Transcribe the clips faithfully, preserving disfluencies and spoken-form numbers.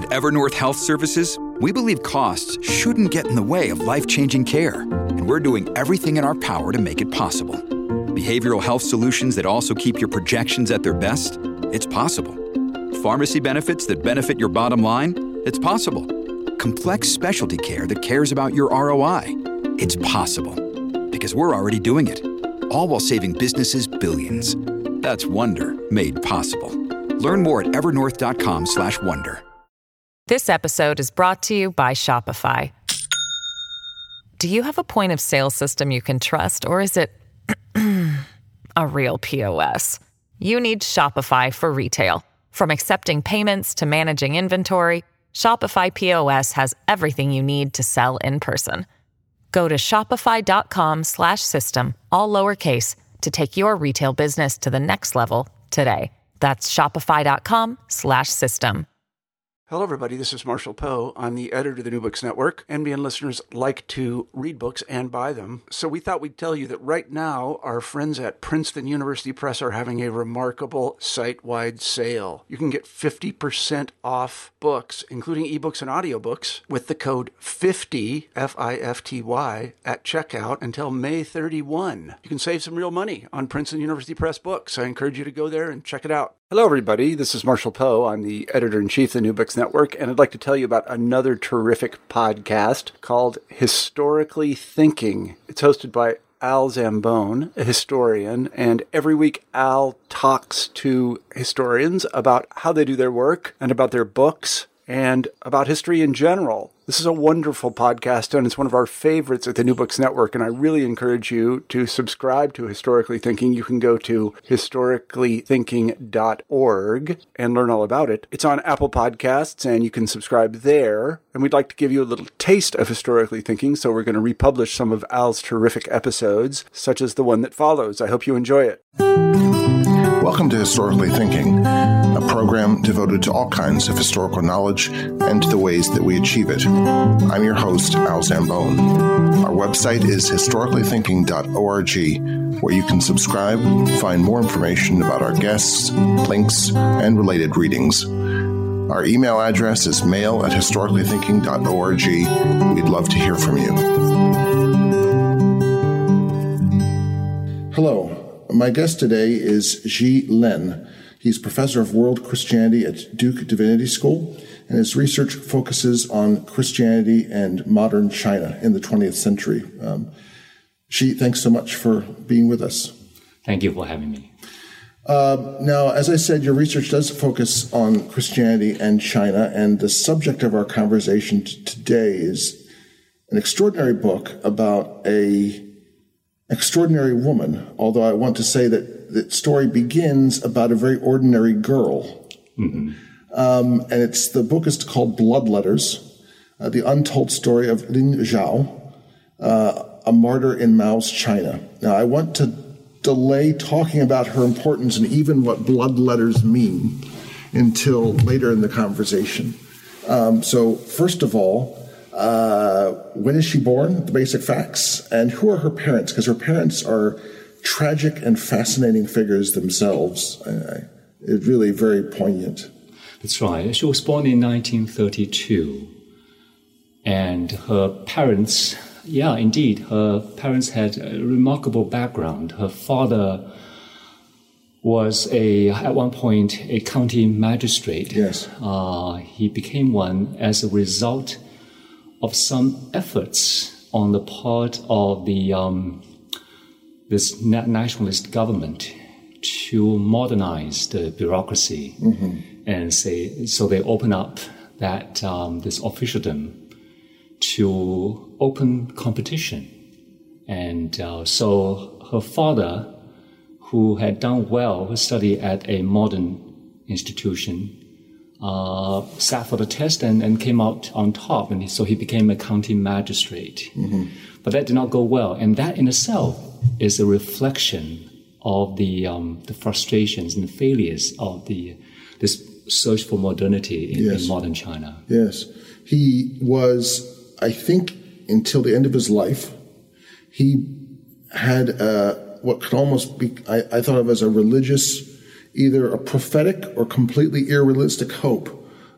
At Evernorth Health Services, we believe costs shouldn't get in the way of life-changing care, and we're doing everything in our power to make it possible. Behavioral health solutions that also keep your projections at their best? It's possible. Pharmacy benefits that benefit your bottom line? It's possible. Complex specialty care that cares about your R O I? It's possible. Because we're already doing it. All while saving businesses billions. That's Wonder made possible. Learn more at evernorth.com slash wonder. This episode is brought to you by Shopify. Do you have a point of sale system you can trust, or is it a real P O S? You need Shopify for retail. From accepting payments to managing inventory, Shopify P O S has everything you need to sell in person. Go to shopify.com slash system, all lowercase, to take your retail business to the next level today. That's shopify.com slash system. Hello, everybody. This is Marshall Poe. I'm the editor of the New Books Network. N B N listeners like to read books and buy them. So we thought we'd tell you that right now, our friends at Princeton University Press are having a remarkable site-wide sale. You can get fifty percent off books, including ebooks and audiobooks, with the code fifty, F I F T Y, at checkout until May thirty-first. You can save some real money on Princeton University Press books. I encourage you to go there and check it out. Hello, everybody. This is Marshall Poe. I'm the editor-in-chief of the New Books Network, and I'd like to tell you about another terrific podcast called Historically Thinking. It's hosted by Al Zambone, a historian, and every week Al talks to historians about how they do their work and about their books and about history in general. This is a wonderful podcast, and it's one of our favorites at the New Books Network, and I really encourage you to subscribe to Historically Thinking. You can go to historically thinking dot org and learn all about it. It's on Apple Podcasts, and you can subscribe there. And we'd like to give you a little taste of Historically Thinking, so we're going to republish some of Al's terrific episodes, such as the one that follows. I hope you enjoy it. Welcome to Historically Thinking, a program devoted to all kinds of historical knowledge and to the ways that we achieve it. I'm your host, Al Zambone. Our website is historically thinking dot org, where you can subscribe, find more information about our guests, links, and related readings. Our email address is mail at historically thinking dot org. We'd love to hear from you. Hello. My guest today is Zhi Lin. He's professor of world Christianity at Duke Divinity School, and his research focuses on Christianity and modern China in the twentieth century. Um, Zhi, thanks so much for being with us. Thank you for having me. Uh, now, as I said, your research does focus on Christianity and China, and the subject of our conversation t- today is an extraordinary book about a extraordinary woman, although I want to say that the story begins about a very ordinary girl. Mm-hmm. Um, and it's the book is called Blood Letters, uh, the untold story of Lin Zhao, uh, a martyr in Mao's China. Now, I want to delay talking about her importance and even what blood letters mean until later in the conversation. Um, so, first of all, Uh, when is she born? The basic facts. And who are her parents? Because her parents are tragic and fascinating figures themselves. Uh, it's really very poignant. That's right. She was born in nineteen thirty-two. And her parents, yeah, indeed, her parents had a remarkable background. Her father was a at one point a county magistrate. Yes. Uh, he became one as a result of some efforts on the part of the um, this nationalist government to modernize the bureaucracy, mm-hmm. and say so they open up that um, this officialdom to open competition, and uh, so her father, who had done well study at a modern institution, Uh, sat for the test and, and came out on top, and so he became a county magistrate. Mm-hmm. But that did not go well, and that in itself is a reflection of the um, the frustrations and the failures of the this search for modernity in, yes. in modern China. Yes, he was, I think, until the end of his life, he had uh, what could almost be I, I thought of as a religious, either a prophetic or completely irrealistic hope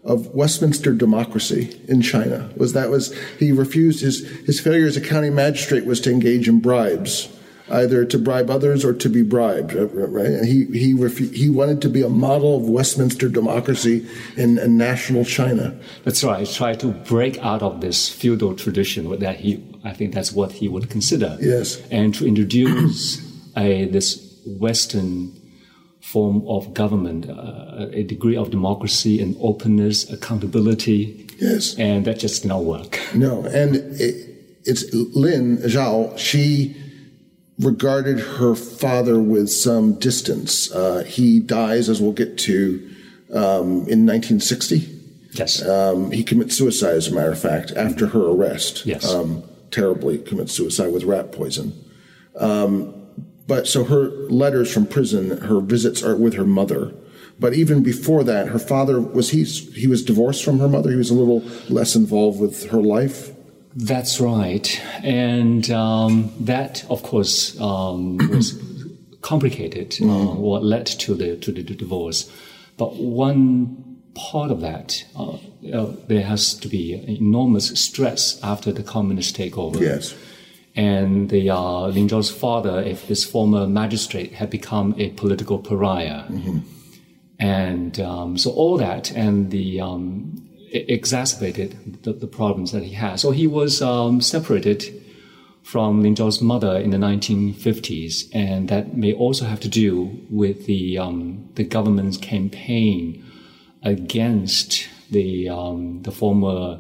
of Westminster democracy in China. Was that was he refused his his failure as a county magistrate was to engage in bribes, either to bribe others or to be bribed, right? And he he refu- he wanted to be a model of Westminster democracy in, in national China. That's right. He tried to break out of this feudal tradition that he, I think that's what he would consider. Yes. And to introduce a this Western form of government, uh, a degree of democracy and openness, accountability. Yes. And that just did not work. No. And it, it's Lin Zhao, she regarded her father with some distance. Uh, he dies, as we'll get to, um, in nineteen sixty. Yes. Um, he commits suicide, as a matter of fact, after her arrest. Yes. Um, terribly commits suicide with rat poison. Um, but so her letters from prison, her visits are with her mother. But even before that, her father, was he, he was divorced from her mother? He was a little less involved with her life? That's right. And um, that, of course, um, was complicated, mm. uh, what led to the to the divorce. But one part of that, uh, uh, there has to be enormous stress after the communist takeover. Yes. And the uh, Lin Zhao's father, if this former magistrate, had become a political pariah. Mm-hmm. And um, so all that and the um, it exacerbated the, the problems that he had. So he was um, separated from Lin Zhao's mother in the nineteen fifties, and that may also have to do with the um, the government's campaign against the um, the former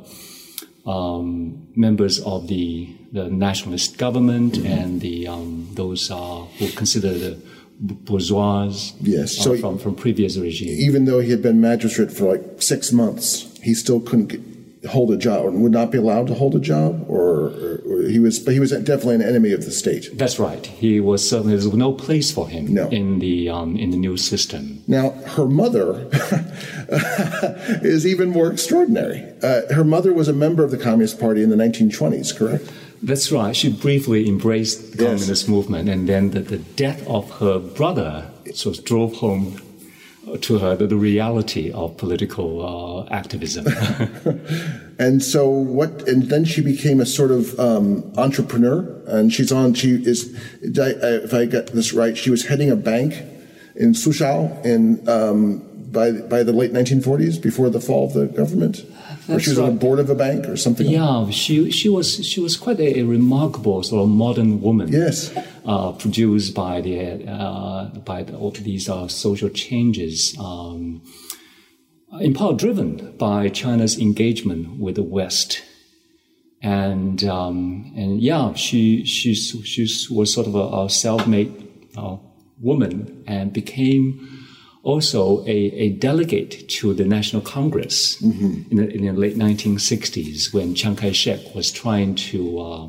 um, members of the the nationalist government mm-hmm. and the um, those uh, who consider the bourgeois yes. uh, so from from previous regime. Even though he had been magistrate for like six months, he still couldn't get, hold a job, or would not be allowed to hold a job, or, or, or he was. But he was definitely an enemy of the state. That's right. He was certainly there was no place for him no. in the um, in the new system. Now, her mother is even more extraordinary. Uh, her mother was a member of the Communist Party in the nineteen twenties, correct? That's right. She briefly embraced the yes. communist movement, and then the, the death of her brother sort of drove home to her the, the reality of political uh, activism. And so what? And then she became a sort of um, entrepreneur, and she's on. She is, if I got this right, she was heading a bank in Suzhou in um, by by the late nineteen forties, before the fall of the government. Or she was right. on the board of a bank or something. Yeah, she she was she was quite a, a remarkable sort of modern woman. Yes, uh, produced by the uh, by the, all these uh, social changes, um, in part driven by China's engagement with the West, and um, and yeah, she she she was sort of a, a self-made uh, woman and became also a, a delegate to the National Congress mm-hmm. in, the, in the late nineteen sixties, when Chiang Kai-shek was trying to uh,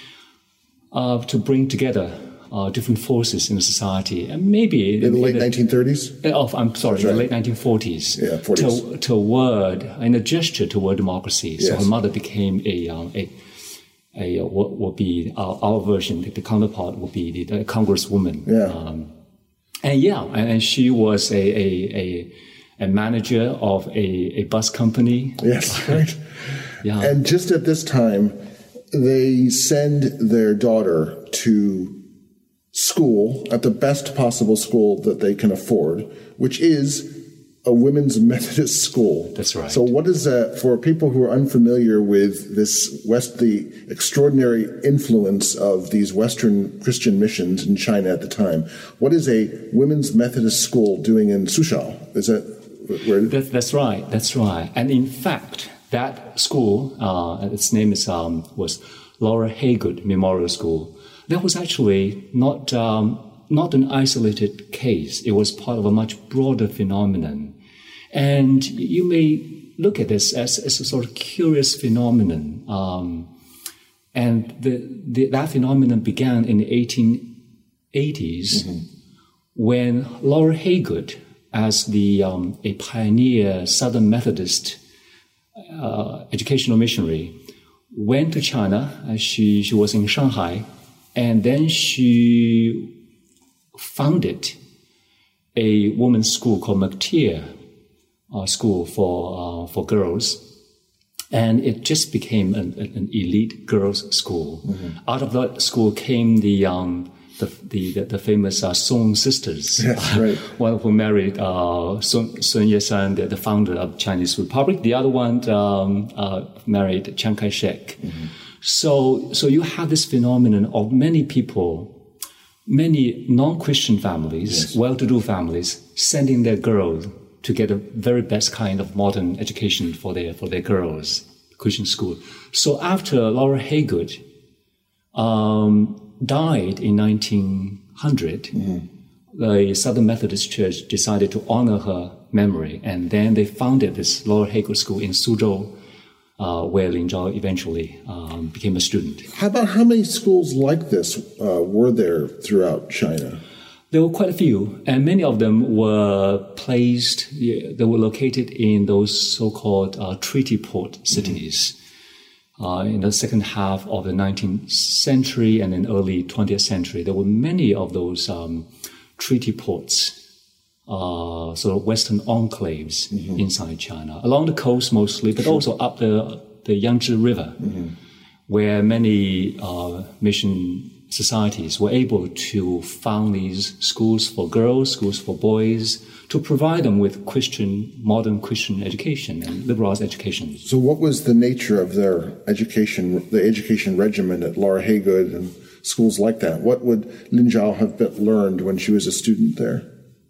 uh, to bring together uh, different forces in the society, and maybe in the late nineteen thirties. Oh, I'm sorry, right. in the late nineteen forties. Yeah, forties. To, toward in a gesture toward democracy. Yes. So her mother became a um, a. A, what would be our, our version, the counterpart would be the, the congresswoman. Yeah. Um, And yeah, and she was a a, a, a manager of a, a bus company. Yes, right. Yeah. And just at this time, they send their daughter to school at the best possible school that they can afford, which is a women's Methodist school. That's right. So what is that, for people who are unfamiliar with this West, the extraordinary influence of these Western Christian missions in China at the time, what is a women's Methodist school doing in Suzhou? Is that where? That, that's right. That's right. And in fact, that school, uh, its name is um, was Laura Haygood Memorial School. That was actually not um, not an isolated case. It was part of a much broader phenomenon. And you may look at this as, as a sort of curious phenomenon. Um, and the, the, that phenomenon began in the eighteen eighties mm-hmm. when Laura Haygood, as the um, a pioneer Southern Methodist uh, educational missionary, went to China. Uh, she, she was in Shanghai, and then she founded a women's school called McTeer uh, school for uh, for girls, and it just became an, an elite girls' school. Mm-hmm. Out of that school came the um, the, the the famous uh, Song sisters. Yes, right. One who married uh, Sun, Sun Yat-sen, the, the founder of Chinese Republic. The other one um, uh, married Chiang Kai-shek. Mm-hmm. So, so you have this phenomenon of many people, many non-Christian families, yes. well-to-do families, sending their girls to get the very best kind of modern education for their for their girls, Christian school. So after Laura Haygood um, died in nineteen hundred, mm-hmm. the Southern Methodist Church decided to honor her memory, and then they founded this Laura Haygood School in Suzhou, uh, where Lin Zhao eventually um, became a student. How about how many schools like this uh, were there throughout China? There were quite a few, and many of them were placed, they were located in those so-called uh, treaty port cities. Mm-hmm. Uh, in the second half of the nineteenth century and then early twentieth century, there were many of those um, treaty ports, uh, sort of Western enclaves mm-hmm. inside China, along the coast mostly, but sure. also up the, the Yangtze River, mm-hmm. where many uh, mission societies were able to found these schools for girls, schools for boys, to provide them with Christian, modern Christian education and liberal arts education. So what was the nature of their education, the education regimen at Laura Haygood and schools like that? What would Lin Zhao have been, learned when she was a student there?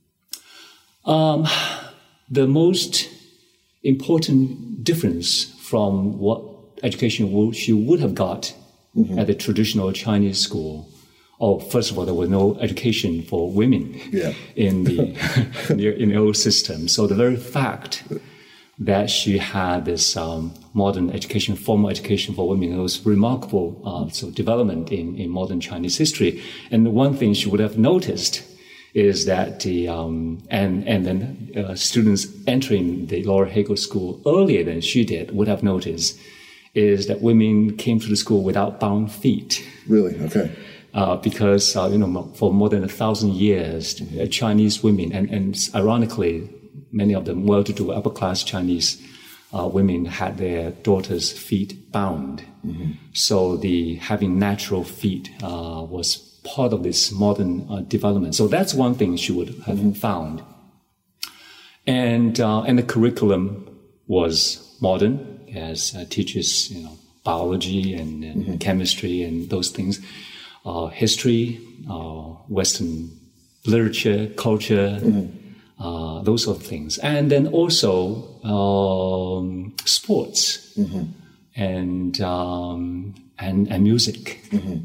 Um, the most important difference from what education she would have got Mm-hmm. at the traditional Chinese school. Oh, first of all, there was no education for women yeah. in the in the in the old system. So the very fact that she had this um, modern education, formal education for women, it was remarkable uh, so development in, in modern Chinese history. And one thing she would have noticed is that the um, and and then uh, students entering the Laura Haygood School earlier than she did would have noticed is that women came to the school without bound feet. Really? Okay. Uh, because, uh, you know, for more than a thousand years, uh, Chinese women, and, and ironically, many of them well-to-do upper-class Chinese uh, women had their daughters' feet bound. Mm-hmm. So the having natural feet uh, was part of this modern uh, development. So that's one thing she would have mm-hmm. found. And, uh, and the curriculum was modern. As uh, teaches, you know, biology and, and mm-hmm. chemistry and those things, uh, history, uh, Western literature, culture, mm-hmm. uh, those sort of things, and then also um, sports mm-hmm. and um, and and music. Mm-hmm.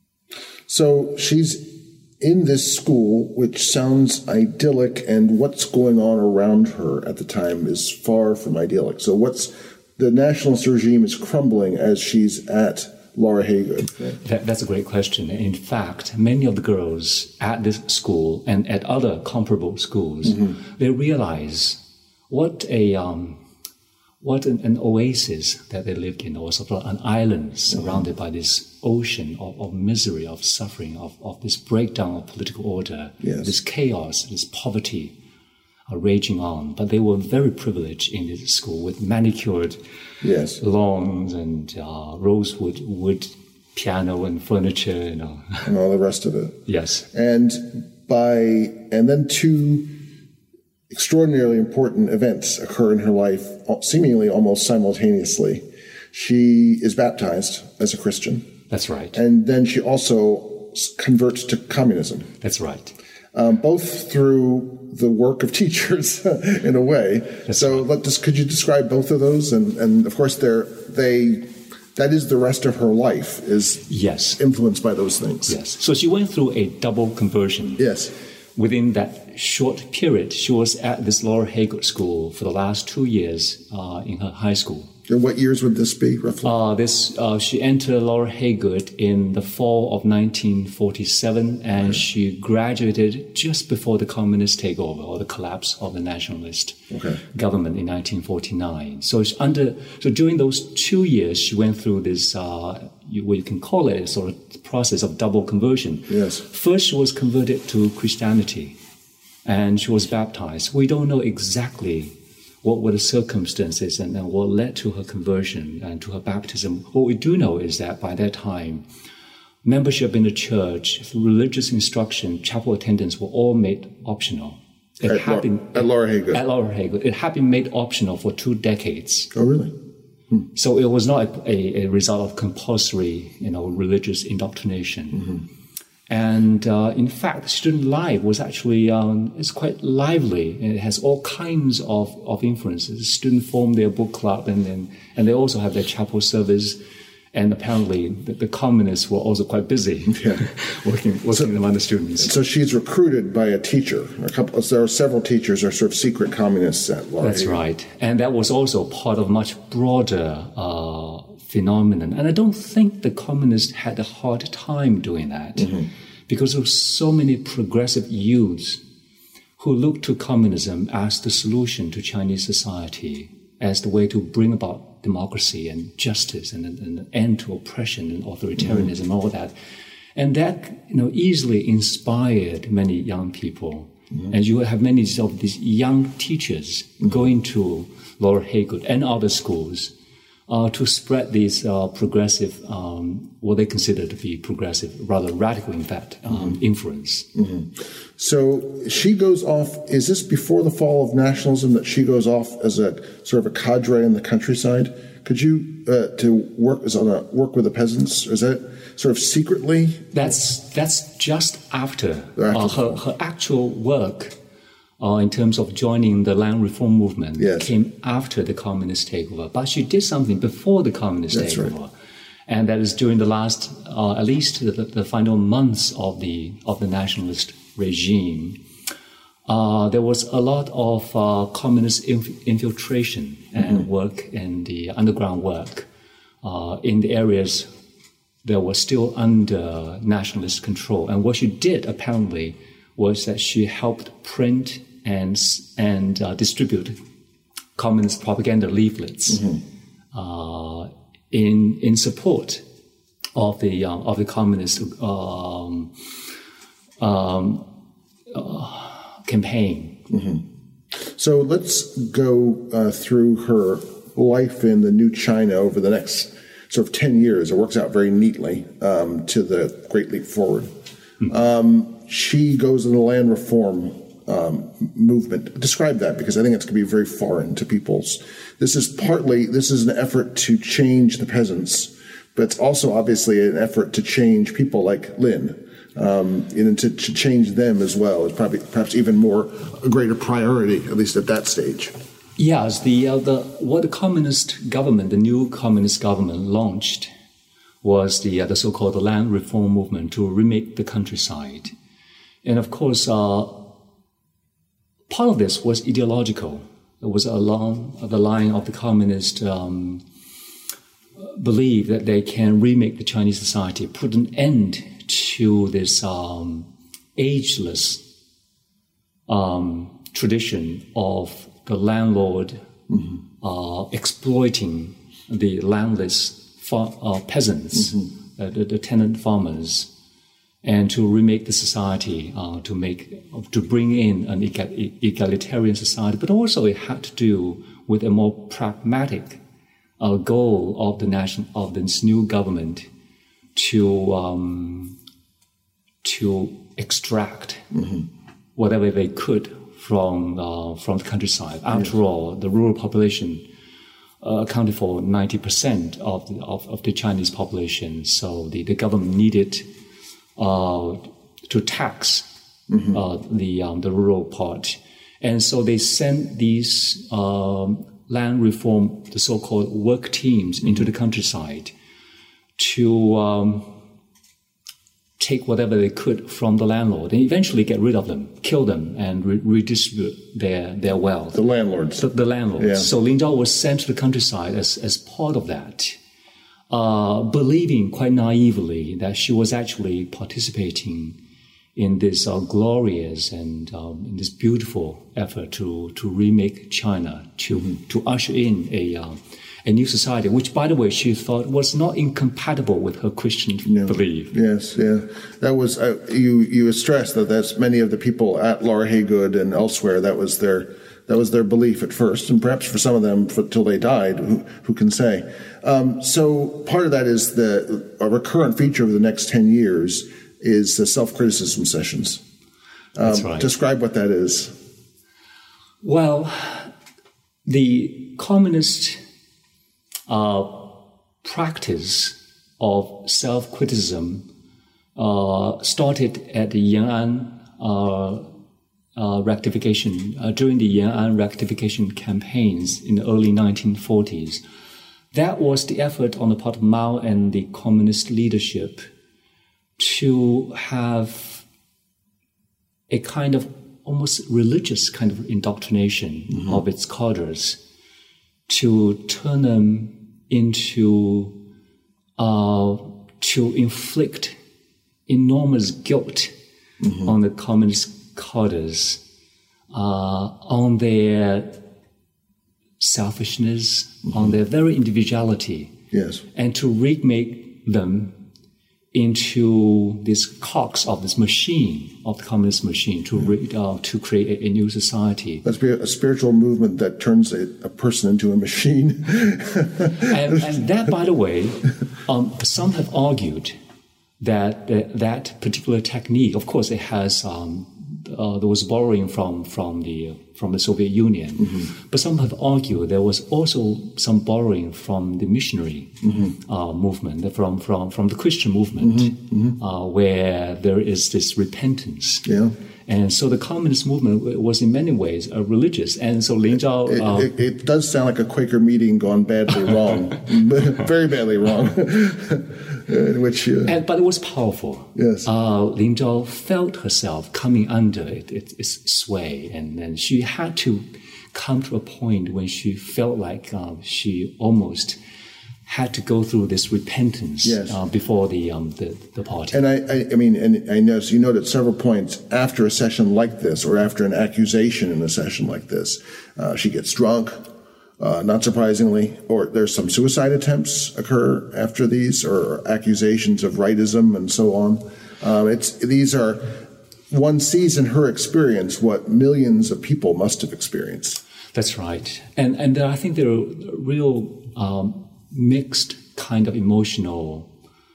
So she's in this school, which sounds idyllic, and what's going on around her at the time is far from idyllic. So what's the nationalist regime is crumbling as she's at Laura Haygood. That, that's a great question. In fact, many of the girls at this school and at other comparable schools, mm-hmm. they realize what a um, what an, an oasis that they lived in, or sort of an island surrounded mm-hmm. by this ocean of, of misery, of suffering, of, of this breakdown of political order, yes. this chaos, this poverty. Are raging on, but they were very privileged in this school with manicured yes. lawns and uh, rosewood wood piano and furniture, you know, and all the rest of it. Yes, and by and then two extraordinarily important events occur in her life, seemingly almost simultaneously. She is baptized as a Christian. That's right, and then she also converts to communism. That's right. Um, both through the work of teachers, in a way. That's so, right. let, just, could you describe both of those? And, and of course, they're, they that is the rest of her life is yes. influenced by those things. Yes. So she went through a double conversion. Yes. Within that short period, she was at this Laura Haygood School for the last two years uh, in her high school. And what years would this be, roughly? Uh, this uh, she entered Laura Haygood in the fall of nineteen forty-seven, and okay. she graduated just before the communist takeover or the collapse of the nationalist okay. government in nineteen forty-nine. So it's under so during those two years, she went through this uh, you, what you can call it a sort of process of double conversion. Yes. First, she was converted to Christianity, and she was baptized. We don't know exactly what were the circumstances and, and what led to her conversion and to her baptism. What we do know is that by that time, membership in the church, religious instruction, chapel attendance were all made optional. It at, had La- been, at Laura Haygood. At Laura Haygood. It had been made optional for two decades. Oh, really? Hmm. So it was not a, a, a result of compulsory, you know, religious indoctrination. Mm-hmm. And uh, in fact, student life was actually um, it's quite lively. It has all kinds of, of influences. Students form their book club, and then and they also have their chapel service. And apparently, the, the communists were also quite busy yeah. working working so, among the students. So she's recruited by a teacher. A couple, there are several teachers who are sort of secret communists at Laura. That's right, and that was also part of much broader uh, phenomenon. And I don't think the communists had a hard time doing that, mm-hmm. because there were so many progressive youths who looked to communism as the solution to Chinese society, as the way to bring about democracy and justice and, and an end to oppression and authoritarianism, mm-hmm. and all that. And that, you know, easily inspired many young people. Mm-hmm. And you have many of these young teachers mm-hmm. going to Laura Haygood and other schools uh, to spread these uh, progressive, um, what they consider to be progressive, rather radical, in fact, um, mm-hmm. influence. Mm-hmm. So she goes off, is this before the fall of nationalism that she goes off as a sort of a cadre in the countryside? Could you, uh, to work as on a work with the peasants? Is that sort of secretly? That's that's just after, after uh, her, her actual work uh, in terms of joining the land reform movement yes. came after the communist takeover. But she did something before the communist That's takeover. Right. And that is during the last, uh, at least the, the final months of the of the nationalist regime. Uh, there was a lot of uh, communist inf- infiltration and mm-hmm. work in the underground work uh, in the areas that were still under nationalist control. And what she did apparently was that she helped print and and uh, distribute communist propaganda leaflets mm-hmm. uh, in in support of the uh, of the communist um, um, uh, campaign. Mm-hmm. So let's go uh, through her life in the New China over the next sort of ten years. It works out very neatly um, to the Great Leap Forward. Mm-hmm. Um, she goes in the land reform um, movement. Describe that, because I think it's going to be very foreign to people's. This is partly, this is an effort to change the peasants, but it's also obviously an effort to change people like Lin. Um, and to, to change them as well is probably perhaps even more a greater priority, at least at that stage. Yes, the uh, the what the communist government, the new communist government, launched was the uh, the so-called land reform movement to remake the countryside, and of course, uh, part of this was ideological. It was along the line of the communist um, belief that they can remake the Chinese society, put an end to this um, ageless um, tradition of the landlord mm-hmm. uh, exploiting the landless far, uh, peasants, mm-hmm. uh, the, the tenant farmers, and to remake the society, uh, to make, to bring in an egalitarian society. But also, it had to do with a more pragmatic uh, goal of the nation of this new government to um, to extract mm-hmm. whatever they could from uh, from the countryside. After yes. all, the rural population uh, accounted for ninety percent of the, of, of the Chinese population. So the, the government needed uh, to tax mm-hmm. uh, the um, the rural part, and so they sent these um, land reform, the so-called work teams, mm-hmm. into the countryside to um, take whatever they could from the landlord and eventually get rid of them, kill them, and re- redistribute their, their wealth. The landlords. The, the landlords. Yeah. So Lin Zhao was sent to the countryside as, as part of that, uh, believing quite naively that she was actually participating in this uh, glorious and um, in this beautiful effort to, to remake China, to, mm-hmm. to usher in a... Uh, a new society, which, by the way, she thought was not incompatible with her Christian no. belief. Yes, yeah. That was, uh, you, you stressed that that's many of the people at Laura Haygood and elsewhere, that was their That was their belief at first, and perhaps for some of them for, till they died, who, who can say. Um, so part of that is the a recurrent feature of the next ten years is the self-criticism sessions. Um, That's right. Describe what that is. Well, the communist uh, practice of self-criticism uh, started at the Yan'an uh, uh, rectification, uh, during the Yan'an rectification campaigns in the early nineteen forties. That was the effort on the part of Mao and the communist leadership to have a kind of almost religious kind of indoctrination mm-hmm. of its cadres, to turn them into, uh, to inflict enormous guilt mm-hmm. on the communist cadres, uh, on their selfishness, mm-hmm. on their very individuality. Yes. And to remake them into these cogs of this machine, of the communist machine, to re, uh, to create a, a new society. That's a spiritual movement that turns a, a person into a machine. and, and that, by the way, um, some have argued that uh, that particular technique, of course, it has um, uh, there was borrowing from from the uh, from the Soviet Union, mm-hmm. but some have argued there was also some borrowing from the missionary mm-hmm. uh, movement, from from from the Christian movement, mm-hmm. Mm-hmm. Uh, where there is this repentance. Yeah. And so the communist movement was in many ways uh, religious. And so Lin Zhao... It, uh, it, it does sound like a Quaker meeting gone badly wrong. Very badly wrong. In which, uh, and, but it was powerful. Yes. Uh, Lin Zhao felt herself coming under it, it, its sway. And then she had to come to a point when she felt like uh, she almost had to go through this repentance yes. uh, before the, um, the the party. And I, I, I mean, and I noticed you noted several points after a session like this, or after an accusation in a session like this, uh, she gets drunk, uh, not surprisingly, or there's some suicide attempts occur after these, or accusations of rightism and so on. Um, it's these are one sees in her experience what millions of people must have experienced. That's right, and and I think there are real. Um, mixed kind of emotional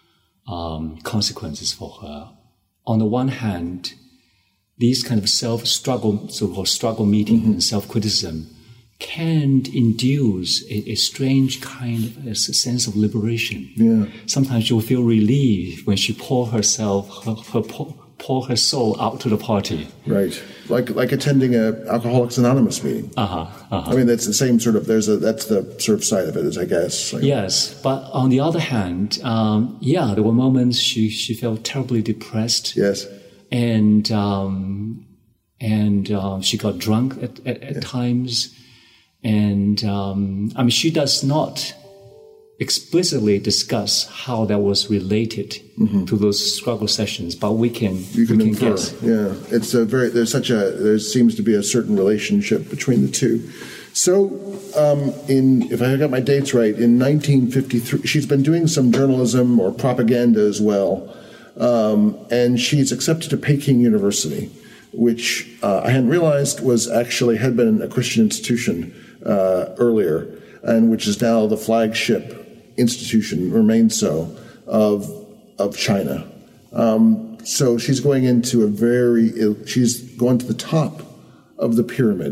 um, consequences for her. On the one hand, these kind of self-struggle, so-called struggle meeting mm-hmm. and self-criticism can induce a, a strange kind of a sense of liberation. Yeah. Sometimes you'll feel relief when she pour herself, her, her pour, pour her soul out to the party. Right. Like like attending a Alcoholics Anonymous meeting. Uh-huh, uh-huh. I mean, that's the same sort of, there's a, that's the sort of side of it, as I guess. Like, yes, but on the other hand, um, yeah, there were moments she, she felt terribly depressed. Yes. And, um, and, um, she got drunk at, at, at yes. times. And, um, I mean, she does not explicitly discuss how that was related mm-hmm. to those struggle sessions, but we can, you can, we can infer. guess. Yeah, it's a very, there's such a, there seems to be a certain relationship between the two. So, um, in, if I got my dates right, in nineteen fifty-three, she's been doing some journalism or propaganda as well, um, and she's accepted to Peking University, which uh, I hadn't realized was actually, had been a Christian institution uh, earlier, and which is now the flagship institution, remains so, of of China. Um, so she's going into a very, she's going to the top of the pyramid.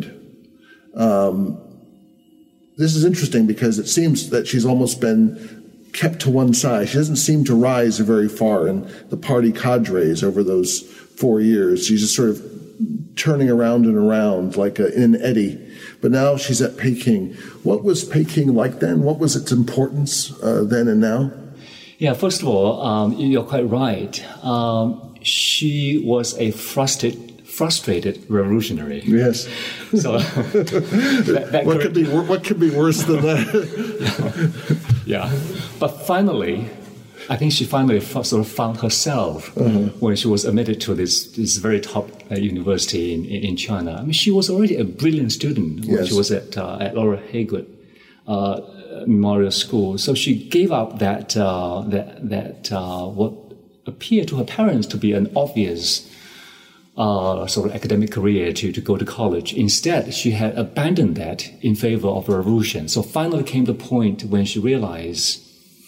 Um, this is interesting because it seems that she's almost been kept to one side. She doesn't seem to rise very far in the party cadres over those four years. She's just sort of turning around and around like a, in an eddy. But now she's at Peking. What was Peking like then? What was its importance uh, then and now? Yeah, first of all, um, you're quite right. Um, she was a frustrated, frustrated revolutionary. Yes. So that, that what could be what could be worse than that? yeah. yeah, but finally, I think she finally sort of found herself uh-huh. when she was admitted to this this very top uh, university in, in China. I mean, she was already a brilliant student when yes. she was at uh, at Laura Haygood uh, Memorial School. So she gave up that uh, that that uh, what appeared to her parents to be an obvious uh, sort of academic career to, to go to college. Instead, she had abandoned that in favor of a revolution. So finally came the point when she realized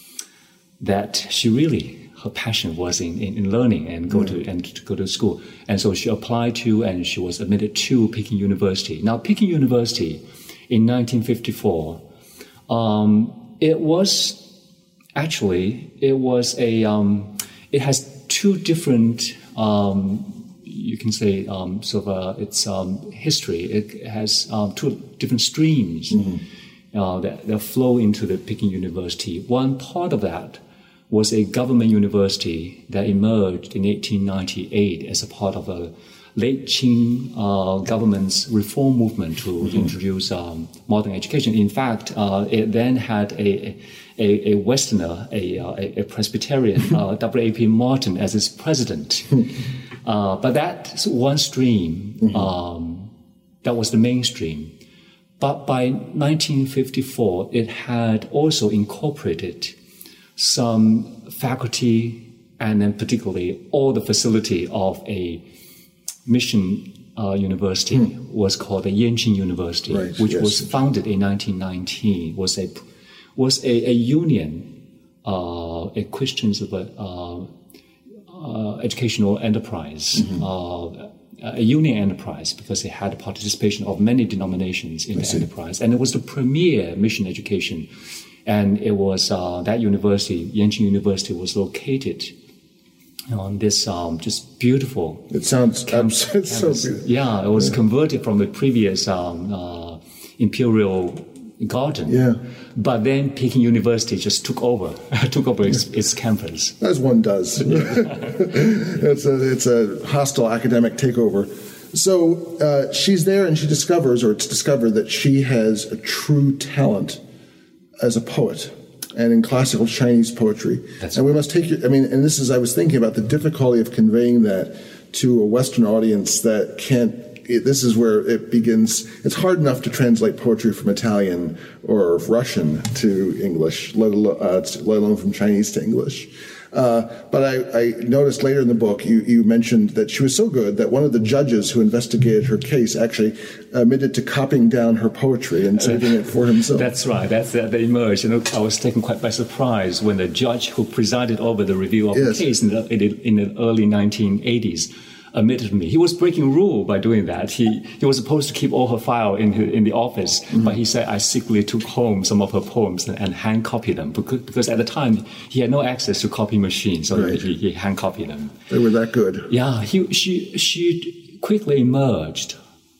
that she really, her passion was in, in, in learning and go to and to go to school. And so she applied to and she was admitted to Peking University. Now, Peking University in nineteen fifty-four, um, it was actually, it was a, um, it has two different, um, you can say, um, sort of, uh, its um, history. It has um, two different streams mm-hmm. uh, that, that flow into the Peking University. One part of that was a government university that emerged in eighteen ninety-eight as a part of a late Qing uh, government's reform movement to mm-hmm. introduce um, modern education. In fact, uh, it then had a a, a Westerner, a, a, a Presbyterian, uh, W A P Martin, as its president. uh, but that's one stream. Mm-hmm. Um, that was the mainstream. But by nineteen fifty-four, it had also incorporated some faculty and then particularly all the facility of a mission uh, university hmm. was called the Yanqing University, right, which yes. was founded in nineteen nineteen, was a was a, a union, uh, a Christian uh, uh, educational enterprise, mm-hmm. uh, a union enterprise, because it had participation of many denominations in I the see. enterprise, and it was the premier mission education. And it was uh, that university, Yanqing University, was located on this um, just beautiful. It sounds campus, it's so beautiful. Yeah, it was yeah. converted from the previous um, uh, imperial garden. Yeah. But then Peking University just took over, took over its, its campus. As one does. it's a it's a hostile academic takeover. So uh, she's there, and she discovers, or it's discovered, that she has a true talent as a poet and in classical Chinese poetry. That's and we must take it, I mean, and this is, I was thinking about the difficulty of conveying that to a Western audience that can't, it, this is where it begins. It's hard enough to translate poetry from Italian or Russian to English, let alone, uh, let alone from Chinese to English. Uh, but I, I noticed later in the book, you, you mentioned that she was so good that one of the judges who investigated her case actually admitted to copying down her poetry and saving it for himself. That's right. That's uh, that emerged. You know, I was taken quite by surprise when the judge who presided over the review of yes. the case in the, in the early nineteen eighties admitted me. He was breaking rule by doing that. He he was supposed to keep all her file in his, in the office, mm-hmm. but he said I secretly took home some of her poems and, and hand copied them because, because at the time he had no access to copy machines, so right. he, he hand copied them. They were that good. Yeah, he she she quickly emerged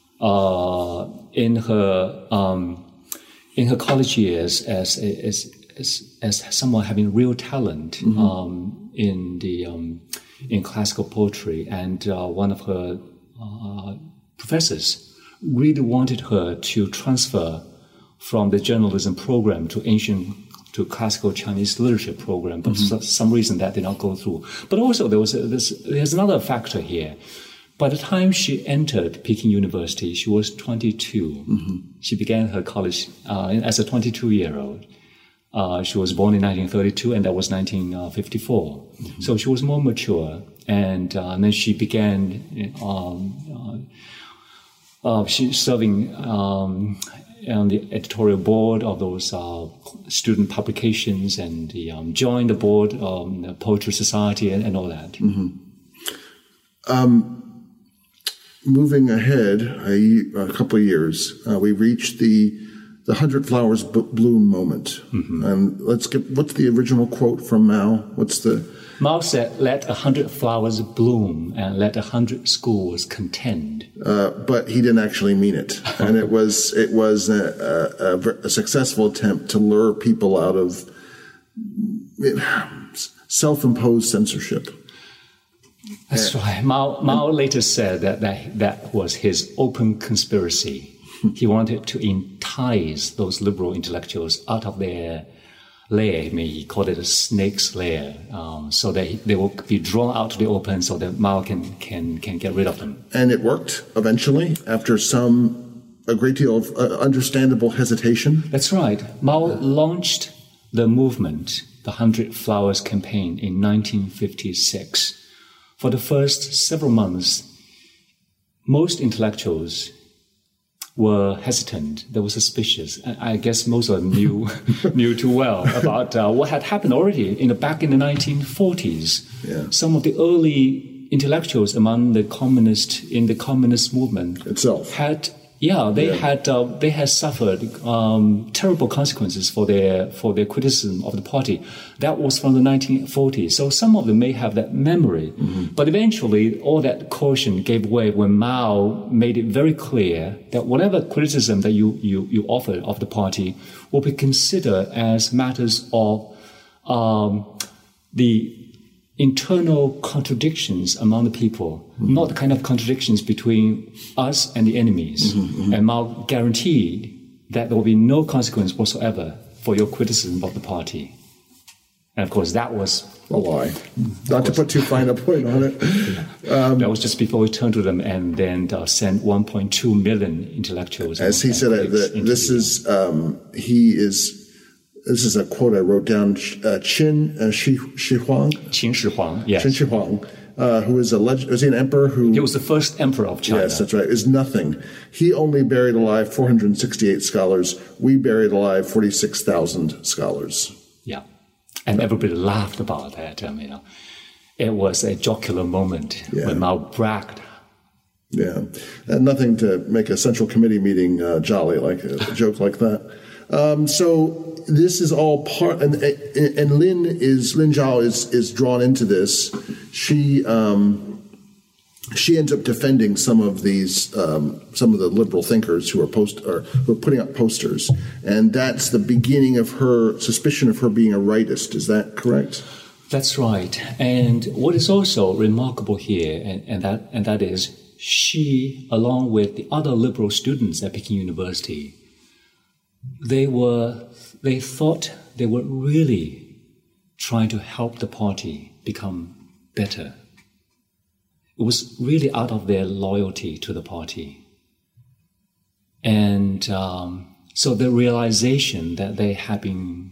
uh, in her um, in her college years as as as, as someone having real talent mm-hmm. um, in the. Um, in classical poetry, and uh, one of her uh, professors really wanted her to transfer from the journalism program to ancient, to classical Chinese literature program, but mm-hmm. for some reason that did not go through. But also there was a, there's, there's another factor here. By the time she entered Peking University, she was twenty-two. Mm-hmm. She began her college uh, as a twenty-two-year-old. Uh, she was born in nineteen thirty-two, and that was nineteen fifty-four. Mm-hmm. So she was more mature, and, uh, and then she began. Um, uh, uh, she serving um, on the editorial board of those uh, student publications, and the, um, joined the board of the Poetry Society, and, and all that. Mm-hmm. Um, moving ahead a, a couple of years, uh, we reached the. The Hundred Flowers B- Bloom moment. Mm-hmm. And let's get, what's the original quote from Mao? What's the... Mao said, let a hundred flowers bloom and let a hundred schools contend. Uh, but he didn't actually mean it. And it was, it was a, a, a successful attempt to lure people out of self-imposed censorship. That's yeah. right. Mao, Mao later said that, that that was his open conspiracy. He wanted to entice those liberal intellectuals out of their lair. I mean, he called it a snake's lair, um, so that they will be drawn out to the open so that Mao can, can, can get rid of them. And it worked eventually after some, a great deal of uh, understandable hesitation? That's right. Mao yeah. launched the movement, the Hundred Flowers campaign, in nineteen fifty-six. For the first several months, most intellectuals were hesitant. They were suspicious. I guess most of them knew knew too well about uh, what had happened already in the back in the nineteen forties. Yeah. Some of the early intellectuals among the communist in the communist movement itself had yeah they yeah. had uh, they had suffered um, terrible consequences for their for their criticism of the party. That was from the nineteen forties. So some of them may have that memory, mm-hmm. but eventually all that caution gave way when Mao made it very clear that whatever criticism that you you you offer of the party will be considered as matters of um, the internal contradictions among the people, mm-hmm. not the kind of contradictions between us and the enemies. Mm-hmm, mm-hmm. And Mao guaranteed that there will be no consequence whatsoever for your criticism of the party. And of course, that was a lie. Not to put too fine a point on it. Um, that was just before we turned to them and then uh, sent one point two million intellectuals. As he said, uh, the, this is, um, he is, this is a quote I wrote down, uh, Qin uh, Shi, Shi Huang. Qin Shi Huang, yes. Qin Shi Huang, uh, who is a leg- was he an emperor who... He was the first emperor of China. Yes, that's right, is nothing. He only buried alive four hundred sixty-eight scholars. We buried alive forty-six thousand scholars. Yeah, and everybody laughed about that. I mean, you know, it was a jocular moment yeah. when Mao bragged. Yeah, and nothing to make a central committee meeting uh, jolly, like a joke like that. Um, so this is all part, and and Lin is Lin Zhao is is drawn into this. She um, she ends up defending some of these um, some of the liberal thinkers who are post or who are putting up posters, and that's the beginning of her suspicion of her being a rightist. Is that correct? That's right. And what is also remarkable here, and, and that and that is she, along with the other liberal students at Peking University, they were they thought they were really trying to help the party become better. It was really out of their loyalty to the party. And um, so the realization that they had been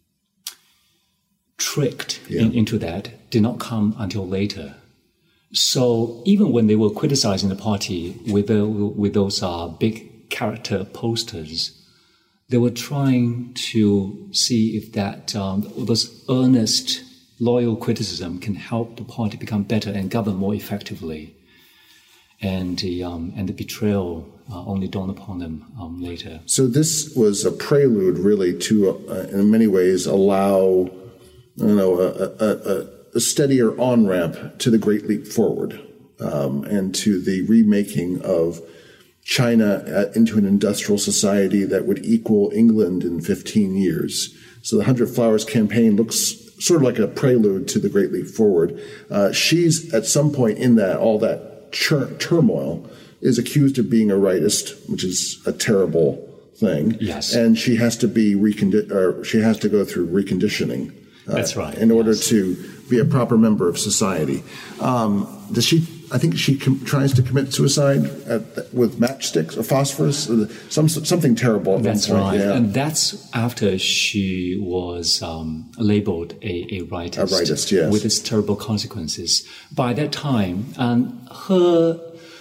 tricked yeah. in, into that did not come until later. So even when they were criticizing the party with, the, with those uh, big character posters, they were trying to see if that um, those earnest, loyal criticism can help the party become better and govern more effectively. And the um, and the betrayal uh, only dawned upon them um, later. So this was a prelude, really, to uh, in many ways allow, I don't know, a, a, a steadier on ramp to the Great Leap Forward um, and to the remaking of China into an industrial society that would equal England in fifteen years. So the Hundred Flowers campaign looks sort of like a prelude to the Great Leap Forward. Uh, she's at some point in that, all that chur- turmoil, is accused of being a rightist, which is a terrible thing. Yes. And she has to be recondi- or she has to go through reconditioning. Uh, That's right. In order yes. to be a proper member of society. Um, does she? I think she com- tries to commit suicide at, with matchsticks or phosphorus, or some something terrible. That's point. right, yeah. And that's after she was um, labeled a, a rightist. A rightist, yes. With its terrible consequences. By that time, um, her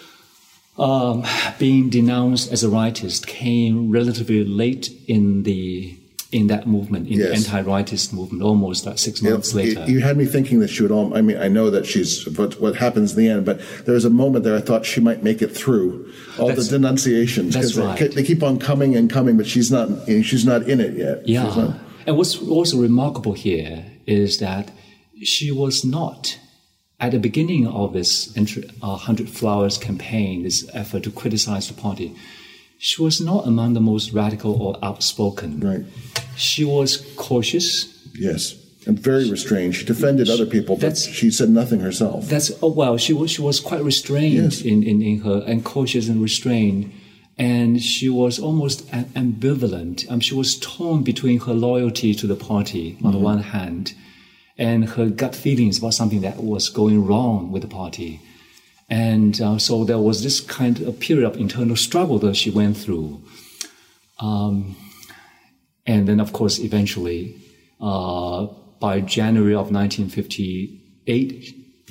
um, being denounced as a rightist came relatively late in the in that movement, in yes. the anti-rightist movement, almost like six months you, later. You had me thinking that she would all, I mean, I know that she's, what, what happens in the end, but there was a moment there I thought she might make it through all that's, the denunciations. That's they, right. They keep on coming and coming, but she's not, she's not in it yet. Yeah. Not, and what's also remarkable here is that she was not, at the beginning of this uh, Hundred Flowers campaign, this effort to criticize the party, she was not among the most radical or outspoken. Right. She was cautious. Yes, and very restrained. She defended she, other people, but she said nothing herself. That's oh well. She was she was quite restrained yes. in, in, in her and cautious and restrained, and she was almost ambivalent. Um, she was torn between her loyalty to the party on mm-hmm. the one hand, and her gut feelings about something that was going wrong with the party. And uh, so there was this kind of a period of internal struggle that she went through. Um, and then, of course, eventually, uh, by January of nineteen fifty-eight,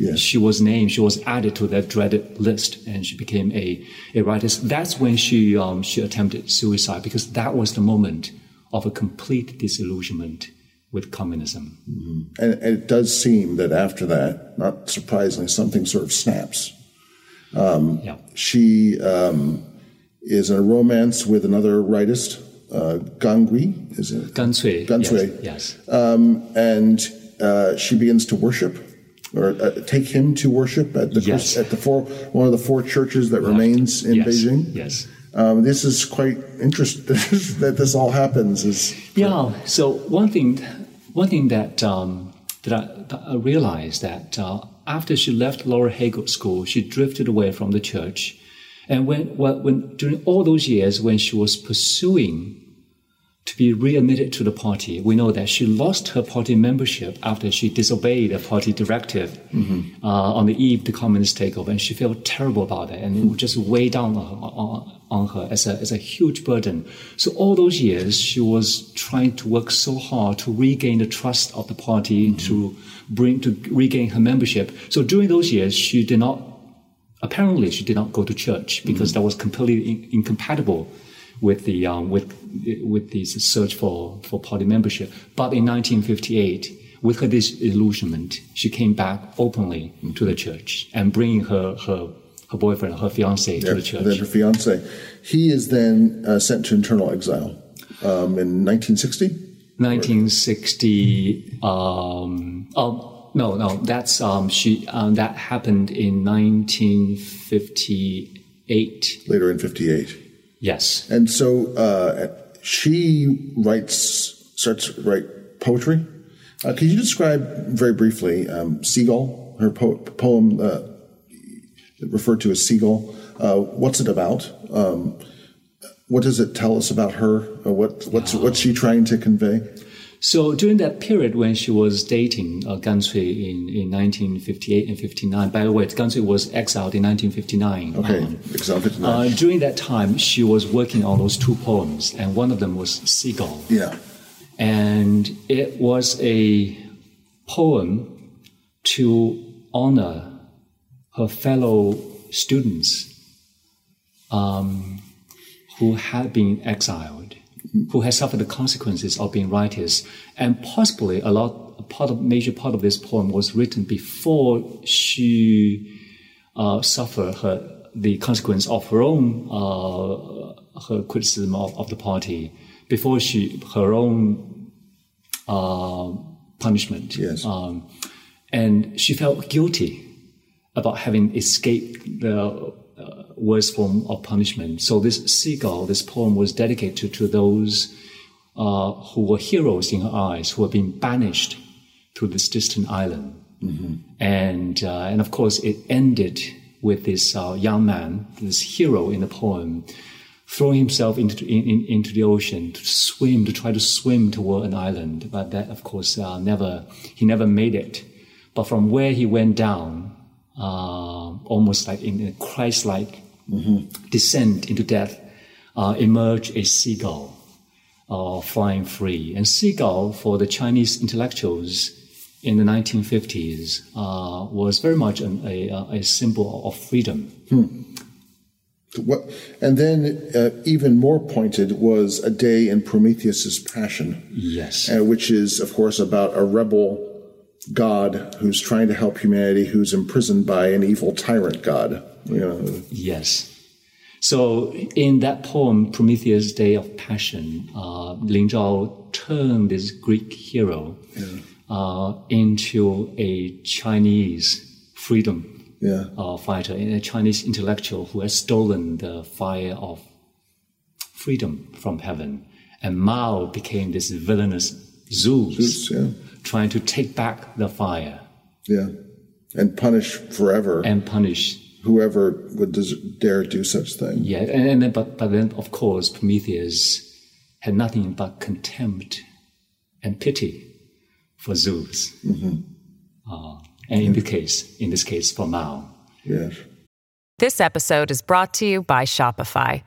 Yes. She was named, she was added to that dreaded list, and she became a, a writer. That's when she um, she attempted suicide, because that was the moment of a complete disillusionment with communism. Mm-hmm. And, and it does seem that after that, not surprisingly, something sort of snaps. Um, yeah. She um, is in a romance with another rightist, uh, Gang Gui, is it? Gan Cui. Gan Cui. Yes. yes. Um, and uh, she begins to worship, or uh, take him to worship at the yes. at the four one of the four churches that Left. remains in yes. Beijing. Yes. Um, this is quite interesting that this all happens. Is yeah. So one thing, one thing that um, that, I, that I realized that uh, after she left Laura Haygood School, she drifted away from the church, and when well, when during all those years when she was pursuing to be readmitted to the party, we know that she lost her party membership after she disobeyed a party directive mm-hmm. uh, on the eve of the communist takeover, and she felt terrible about it, and it would just weigh down on her, on, on her as a as a huge burden. So all those years, she was trying to work so hard to regain the trust of the party, mm-hmm. to bring to regain her membership. So during those years, she did not. Apparently, she did not go to church because mm-hmm. that was completely in, incompatible with the um, with with this search for, for party membership. But in nineteen fifty-eight, with her disillusionment, she came back openly mm-hmm. to the church and bringing her her, her boyfriend, her fiancé, yeah, to the church. Then her fiancé. He is then uh, sent to internal exile um, in nineteen sixty? nineteen sixty. Um, oh, no, no, that's um, she. Um, that happened in nineteen fifty-eight. Later in fifty-eight. Yes. And so uh, she writes, starts to write poetry. Uh, could you describe very briefly um, Seagull, her po- poem uh, referred to as Seagull? Uh, what's it about? Um, what does it tell us about her? Uh, what, what's, what's she trying to convey? So during that period when she was dating uh, Gan Cui in, in nineteen fifty-eight and fifty-nine, by the way, Gan Cui was exiled in nineteen fifty-nine. Okay, um, exiled fifty-nine. Uh, during that time, she was working on those two poems, and one of them was Seagull. Yeah. And it was a poem to honor her fellow students um, who had been exiled, who had suffered the consequences of being writers, and possibly a lot, a part of major part of this poem was written before she uh, suffered her the consequence of her own uh, her criticism of, of the party, before she her own uh, punishment. Yes, um, and she felt guilty about having escaped the Uh, worst form of punishment. So this Seagull, this poem was dedicated to those uh, who were heroes in her eyes, who had been banished to this distant island. Mm-hmm. And uh, and of course, it ended with this uh, young man, this hero in the poem, throwing himself into in, in, into the ocean to swim, to try to swim toward an island. But that, of course, uh, never he never made it. But from where he went down, Uh, almost like in a Christ-like mm-hmm. descent into death, uh, emerged a seagull uh, flying free. And seagull, for the Chinese intellectuals in the nineteen fifties, uh, was very much an, a, a symbol of freedom. Hmm. What, and then uh, even more pointed was A Day in Prometheus's Passion. Yes. Uh, which is, of course, about a rebel God who's trying to help humanity, who's imprisoned by an evil tyrant God. You know. Yes. So in that poem, Prometheus' Day of Passion, uh, Lin Zhao turned this Greek hero yeah. uh, into a Chinese freedom yeah. uh, fighter, a Chinese intellectual who has stolen the fire of freedom from heaven. And Mao became this villainous Zeus. Zeus yeah. trying to take back the fire. Yeah. And punish forever. And punish. Whoever would des- dare do such thing. Yeah. And, and then, but, but then, of course, Prometheus had nothing but contempt and pity for Zeus. Mm-hmm. Uh, and yeah. in the case, in this case, for Mao. Yes. This episode is brought to you by Shopify.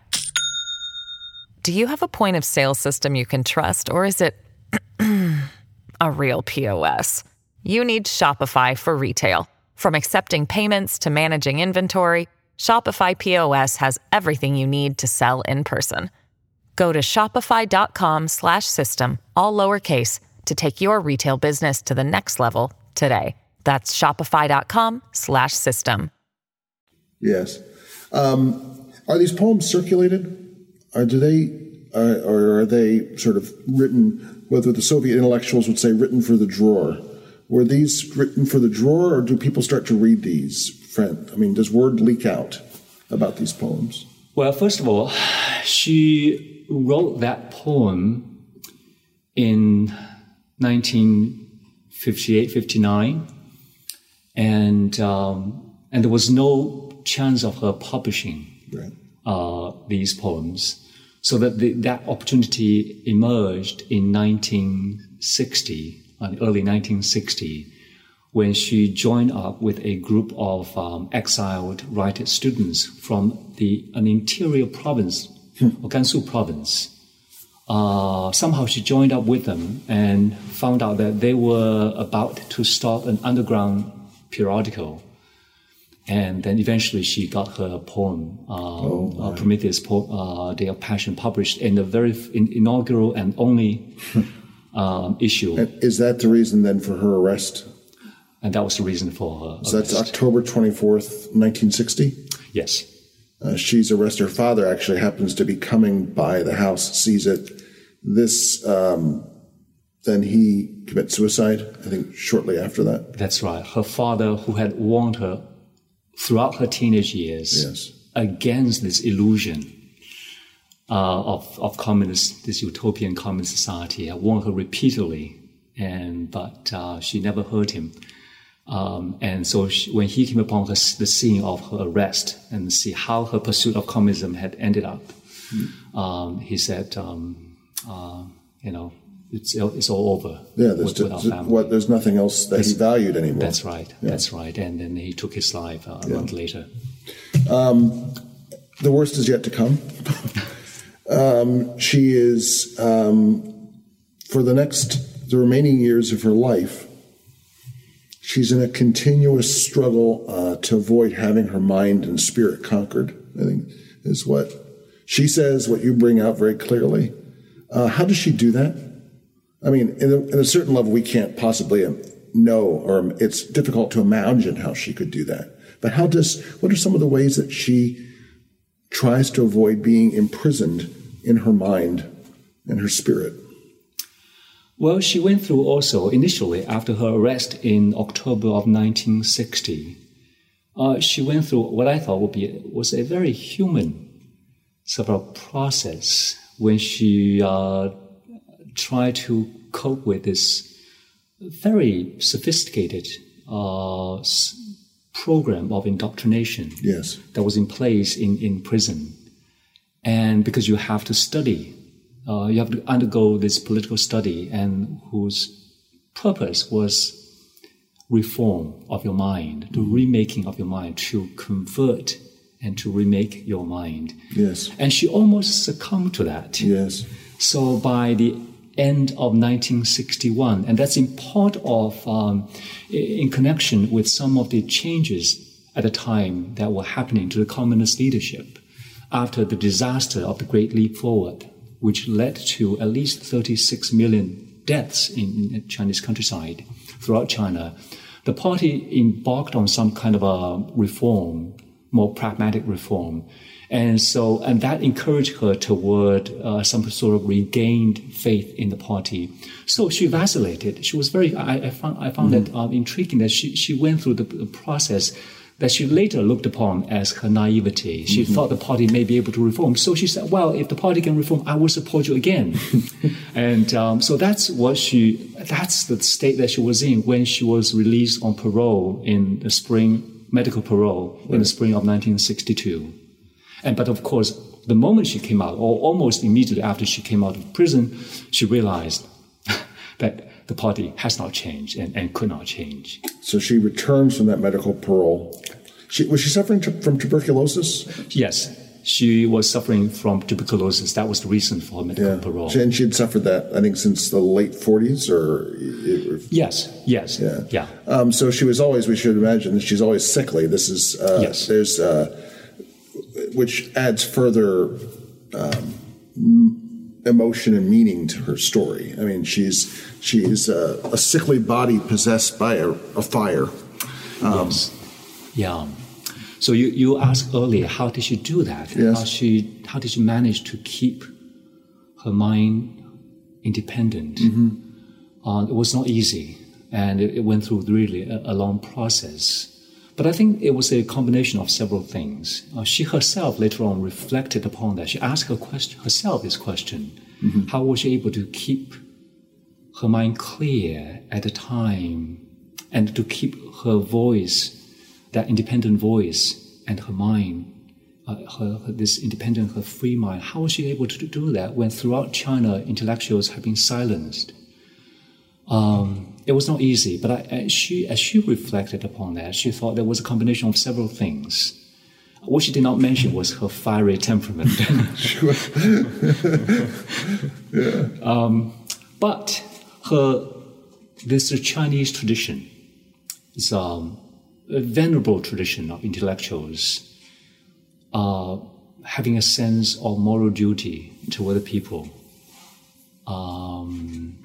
Do you have a point of sale system you can trust, or is it a real P O S? You need Shopify for retail. From accepting payments to managing inventory, Shopify P O S has everything you need to sell in person. Go to shopify.com slash system, all lowercase, to take your retail business to the next level today. That's shopify.com slash system. Yes. Um, are these poems circulated? Or do they, uh, or are they sort of written, whether the Soviet intellectuals would say written for the drawer? Were these written for the drawer, or do people start to read these? Friend, I mean, does word leak out about these poems? Well, first of all, she wrote that poem in nineteen fifty-eight, fifty-nine, and um, and there was no chance of her publishing right. uh, these poems, so that the, that opportunity emerged in nineteen sixty, uh, early nineteen sixty, when she joined up with a group of um, exiled writer students from the an interior province, hmm. or Gansu province. Uh, somehow she joined up with them and found out that they were about to start an underground periodical. And then eventually she got her poem, uh, oh, wow. uh, Prometheus po- uh, Day of Passion, published in the very in- inaugural and only um, issue. And is that the reason then for her arrest? And that was the reason for her arrest. So that's October twenty-fourth, nineteen sixty? Yes. Uh, she's arrested. Her father actually happens to be coming by the house, sees it. This, um, then he commits suicide, I think, shortly after that. That's right. Her father, who had warned her throughout her teenage years yes. against this illusion uh, of, of communist, this utopian communist society, had warned her repeatedly, and but uh, she never heard him. Um, and so she, when he came upon her, the scene of her arrest and see how her pursuit of communism had ended up, mm. um, he said, um, uh, you know, it's it's all over yeah, there's, with, with our family. What, there's nothing else that that's, he valued anymore. That's right. Yeah. That's right. And then he took his life uh, a yeah. month later. Um, the worst is yet to come. um, she is, um, for the next, the remaining years of her life, she's in a continuous struggle uh, to avoid having her mind and spirit conquered, I think, is what she says, what you bring out very clearly. Uh, how does she do that? I mean, in a, in a certain level, we can't possibly know, or it's difficult to imagine how she could do that. But how does, what are some of the ways that she tries to avoid being imprisoned in her mind and her spirit? Well, she went through also, initially, after her arrest in October of nineteen sixty, uh, she went through what I thought would be was a very human sort of process when she uh, tried to cope with this very sophisticated uh, program of indoctrination yes. that was in place in, in prison. And because you have to study, Uh, you have to undergo this political study, and whose purpose was reform of your mind, the remaking of your mind, to convert and to remake your mind. Yes. And she almost succumbed to that. Yes. So by the end of nineteen sixty-one, and that's in part of, um, in connection with some of the changes at the time that were happening to the communist leadership after the disaster of the Great Leap Forward, which led to at least thirty-six million deaths in, in Chinese countryside throughout China. The party embarked on some kind of a reform, more pragmatic reform. And so, and that encouraged her toward uh, some sort of regained faith in the party. So she vacillated. She was very, I, I found, I found mm-hmm. that um, intriguing that she, she went through the, the process that she later looked upon as her naivety. She mm-hmm. thought the party may be able to reform. So she said, well, if the party can reform, I will support you again. and um, so that's what she, that's the state that she was in when she was released on parole in the spring, medical parole right. in the spring of nineteen sixty-two. And but of course, the moment she came out, or almost immediately after she came out of prison, she realized that the party has not changed and, and could not change. So she returns from that medical parole. She, was she suffering t- from tuberculosis? Yes. she was suffering from tuberculosis. That was the reason for her medical Yeah. parole. And she had suffered that, I think, since the late forties, or... Yes, yes, Yeah. yeah. Um, so she was always, we should imagine, that she's always sickly. This is, uh, Yes. there's, uh, which adds further um, emotion and meaning to her story. I mean, she's she's uh, a sickly body possessed by a, a fire. Um, yes. Yeah. So you, you asked earlier, how did she do that? Yes. How she how did she manage to keep her mind independent? Mm-hmm. Uh, it was not easy, and it, it went through really a, a long process. But I think it was a combination of several things. Uh, she herself later on reflected upon that. She asked her question, herself this question: mm-hmm. How was she able to keep her mind clear at a time, and to keep her voice, that independent voice, and her mind, uh, her, her, this independent, her free mind, how was she able to do that when throughout China intellectuals have been silenced? Um, it was not easy, but I, as, she, as she reflected upon that, she thought there was a combination of several things. What she did not mention was her fiery temperament. Sure. Yeah. um, but her, this Chinese tradition is um, a venerable tradition of intellectuals uh, having a sense of moral duty to other people, um,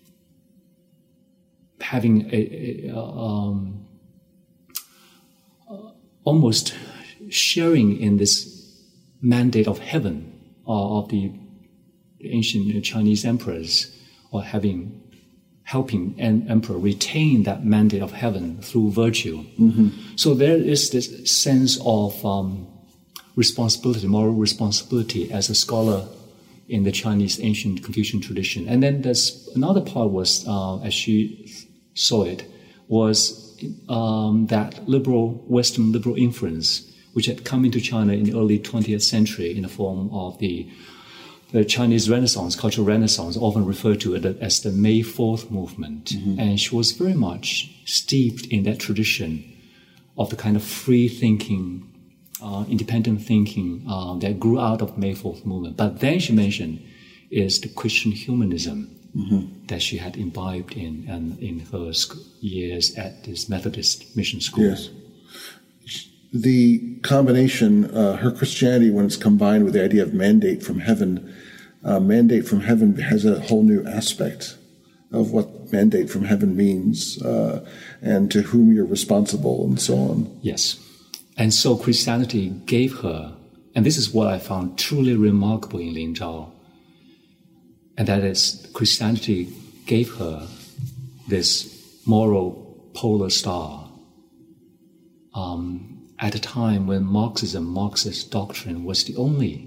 having a, a um, uh, almost sharing in this mandate of heaven uh, of the ancient Chinese emperors, or having helping an emperor retain that mandate of heaven through virtue. Mm-hmm. So there is this sense of um, responsibility, moral responsibility as a scholar in the Chinese ancient Confucian tradition. And then there's another part was, uh, as she saw it, was um, that liberal, Western liberal influence, which had come into China in the early twentieth century in the form of the The Chinese Renaissance, cultural Renaissance, often referred to it as the May Fourth movement. Mm-hmm. And she was very much steeped in that tradition of the kind of free thinking, uh, independent thinking uh, that grew out of May Fourth movement. But then she mentioned is the Christian humanism mm-hmm. that she had imbibed in and in her sc- years at this Methodist mission school. Yes. The combination, uh, her Christianity, when it's combined with the idea of mandate from heaven, uh, mandate from heaven has a whole new aspect of what mandate from heaven means, uh, and to whom you're responsible, and so on. Yes. And so Christianity gave her, and this is what I found truly remarkable in Lin Zhao, and that is Christianity gave her this moral polar star. Um, at a time when Marxism, Marxist doctrine was the only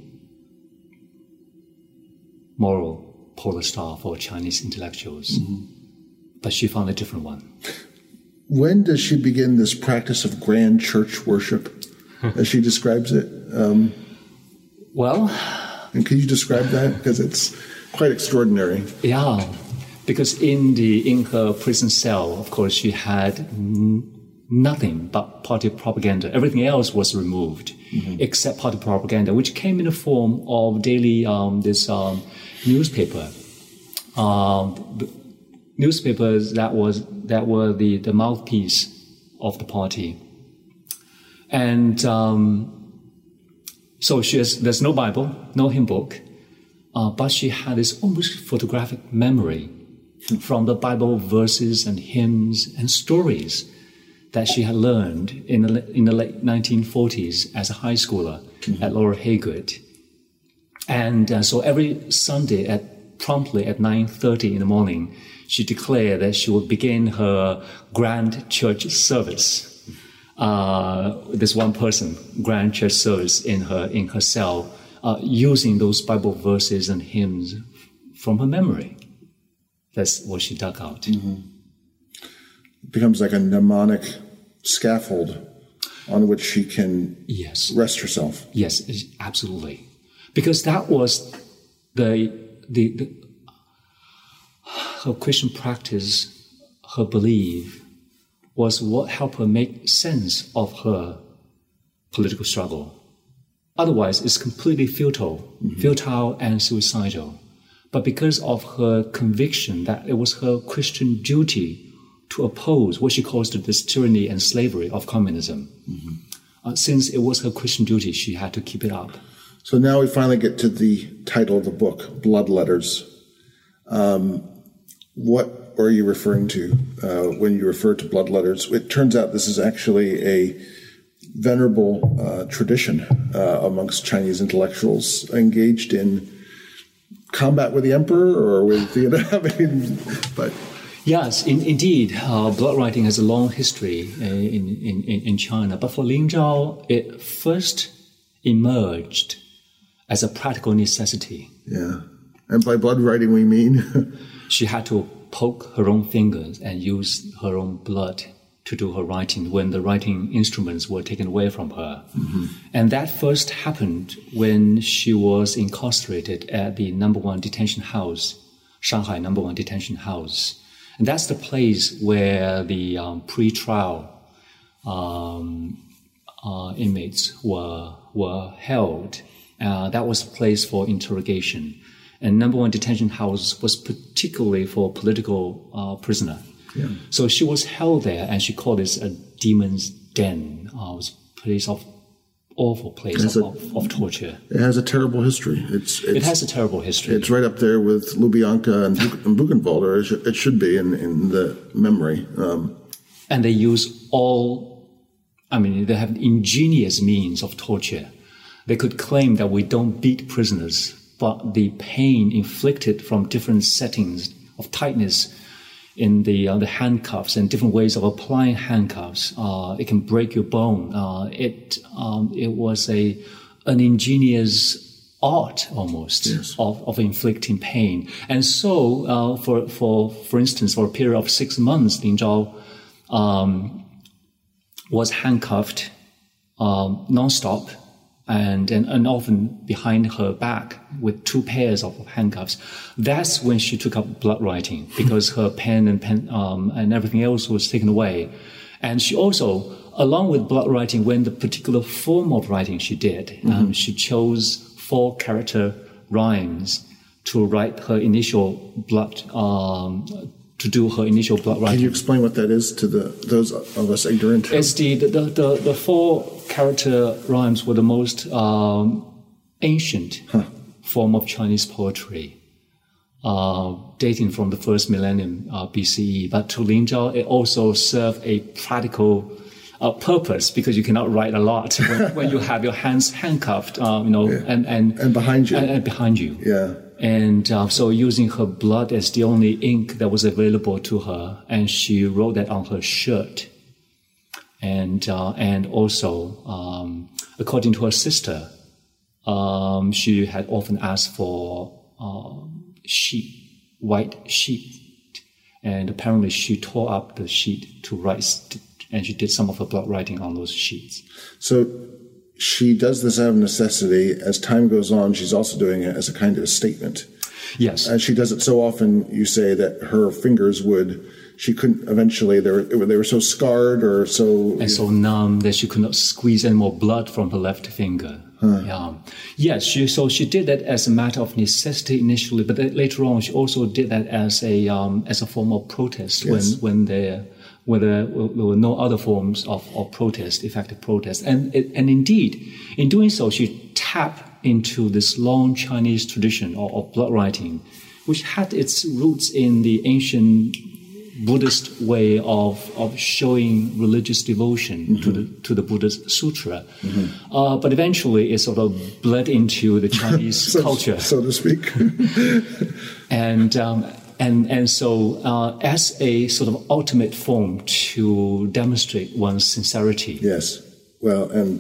moral polar star for Chinese intellectuals. Mm-hmm. But she found a different one. When does she begin this practice of grand church worship, as she describes it? Um, well... And can you describe that? Because it's quite extraordinary. Yeah, because in, the, in her prison cell, of course, she had... N- nothing but party propaganda. Everything else was removed, mm-hmm. except party propaganda, which came in the form of daily um, this um, newspaper, um, newspapers that was that were the, the mouthpiece of the party. And um, so she has, there's no Bible, no hymn book, uh, but she had this almost photographic memory mm-hmm. from the Bible verses and hymns and stories that she had learned in the, in the late nineteen forties as a high schooler mm-hmm. at Lower Haygood. And uh, so every Sunday at promptly at nine thirty in the morning, she declared that she would begin her grand church service. Uh, this one person, grand church service in her, in her cell, uh, using those Bible verses and hymns from her memory. That's what she dug out. Mm-hmm. It becomes like a mnemonic scaffold on which she can yes. rest herself. Yes, absolutely. Because that was the, the, the her Christian practice, her belief, was what helped her make sense of her political struggle otherwise it's completely futile, mm-hmm. futile and suicidal. But because of her conviction that it was her Christian duty to oppose what she calls this tyranny and slavery of communism, mm-hmm. uh, since it was her Christian duty, she had to keep it up. So now we finally get to the title of the book, Blood Letters. Um, what are you referring to uh, when you refer to blood letters? It turns out this is actually a venerable uh, tradition uh, amongst Chinese intellectuals engaged in combat with the emperor or with the, you know, I mean, but... Yes, in, indeed, uh, blood writing has a long history uh, in, in, in China. But for Lin Zhao, it first emerged as a practical necessity. Yeah. And by blood writing, we mean? She had to poke her own fingers and use her own blood to do her writing when the writing instruments were taken away from her. Mm-hmm. And that first happened when she was incarcerated at the number one detention house, Shanghai number one detention house. And that's the place where the um, pre-trial um, uh, inmates were were held. Uh, that was a place for interrogation. And number one detention house was particularly for political uh, prisoner. Yeah. So she was held there, and she called this a demon's den. Uh, it was a place of awful place of, a, of, of torture. It has a terrible history. It's, it's it has a terrible history. It's right up there with Lubyanka and, and Buchenwald, or it should, it should be in, in the memory. Um, and they use all, I mean, they have ingenious means of torture. They could claim that we don't beat prisoners, but the pain inflicted from different settings of tightness in the uh, the handcuffs and different ways of applying handcuffs, uh, it can break your bone. Uh, it um, it was a an ingenious art almost yes. of, of inflicting pain. And so, uh, for for for instance, for a period of six months, Lin Zhao um, was handcuffed um, nonstop. And, and and often behind her back with two pairs of handcuffs. That's when she took up blood writing, because her pen and pen um, and everything else was taken away. And she also, along with blood writing, when the particular form of writing she did, mm-hmm. um, she chose four character rhymes to write her initial blood. Um, to do her initial blood writing. Can you explain what that is to the those of us ignorant? It's the the the, the four character rhymes were the most um, ancient huh. form of Chinese poetry, uh, dating from the first millennium uh, B C E. But to Lin Zhao, it also served a practical uh, purpose, because you cannot write a lot when, when you have your hands handcuffed, um, you know, yeah. and, and and behind you, and, and behind you, yeah. And uh, so using her blood as the only ink that was available to her, and she wrote that on her shirt. And uh, and also, um, according to her sister, um, she had often asked for uh, sheet, white sheet. And apparently she tore up the sheet to write, st- and she did some of her blood writing on those sheets. So she does this out of necessity. As time goes on, she's also doing it as a kind of a statement. Yes. And she does it so often, you say, that her fingers would, she couldn't, eventually, they were, they were so scarred or so... And so numb that she could not squeeze any more blood from her left finger. Huh. Yeah. Yes, she, so she did that as a matter of necessity initially, but later on she also did that as a um, as a form of protest. Yes. when when there where there were no other forms of, of protest, effective protest. And and indeed, in doing so, she tapped into this long Chinese tradition of, of blood writing, which had its roots in the ancient Buddhist way of, of showing religious devotion mm-hmm. to the to the Buddhist sutra, mm-hmm. uh, but eventually it sort of bled into the Chinese so, culture, so to speak. and um, and and so uh, as a sort of ultimate form to demonstrate one's sincerity. Yes. Well, and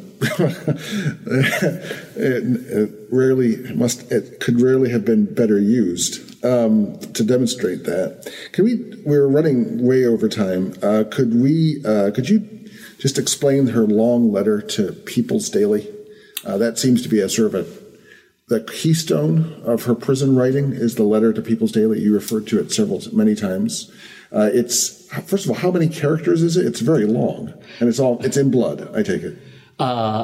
it, it rarely must. It could rarely have been better used um, to demonstrate that. Can we? We're running way over time. Uh, could we? Uh, could you just explain her long letter to People's Daily? Uh, that seems to be a sort of a the keystone of her prison writing. Is the letter to People's Daily? You referred to it several many times. Uh, it's first of all, how many characters is it? It's very long, and it's all it's in blood. I take it. Uh,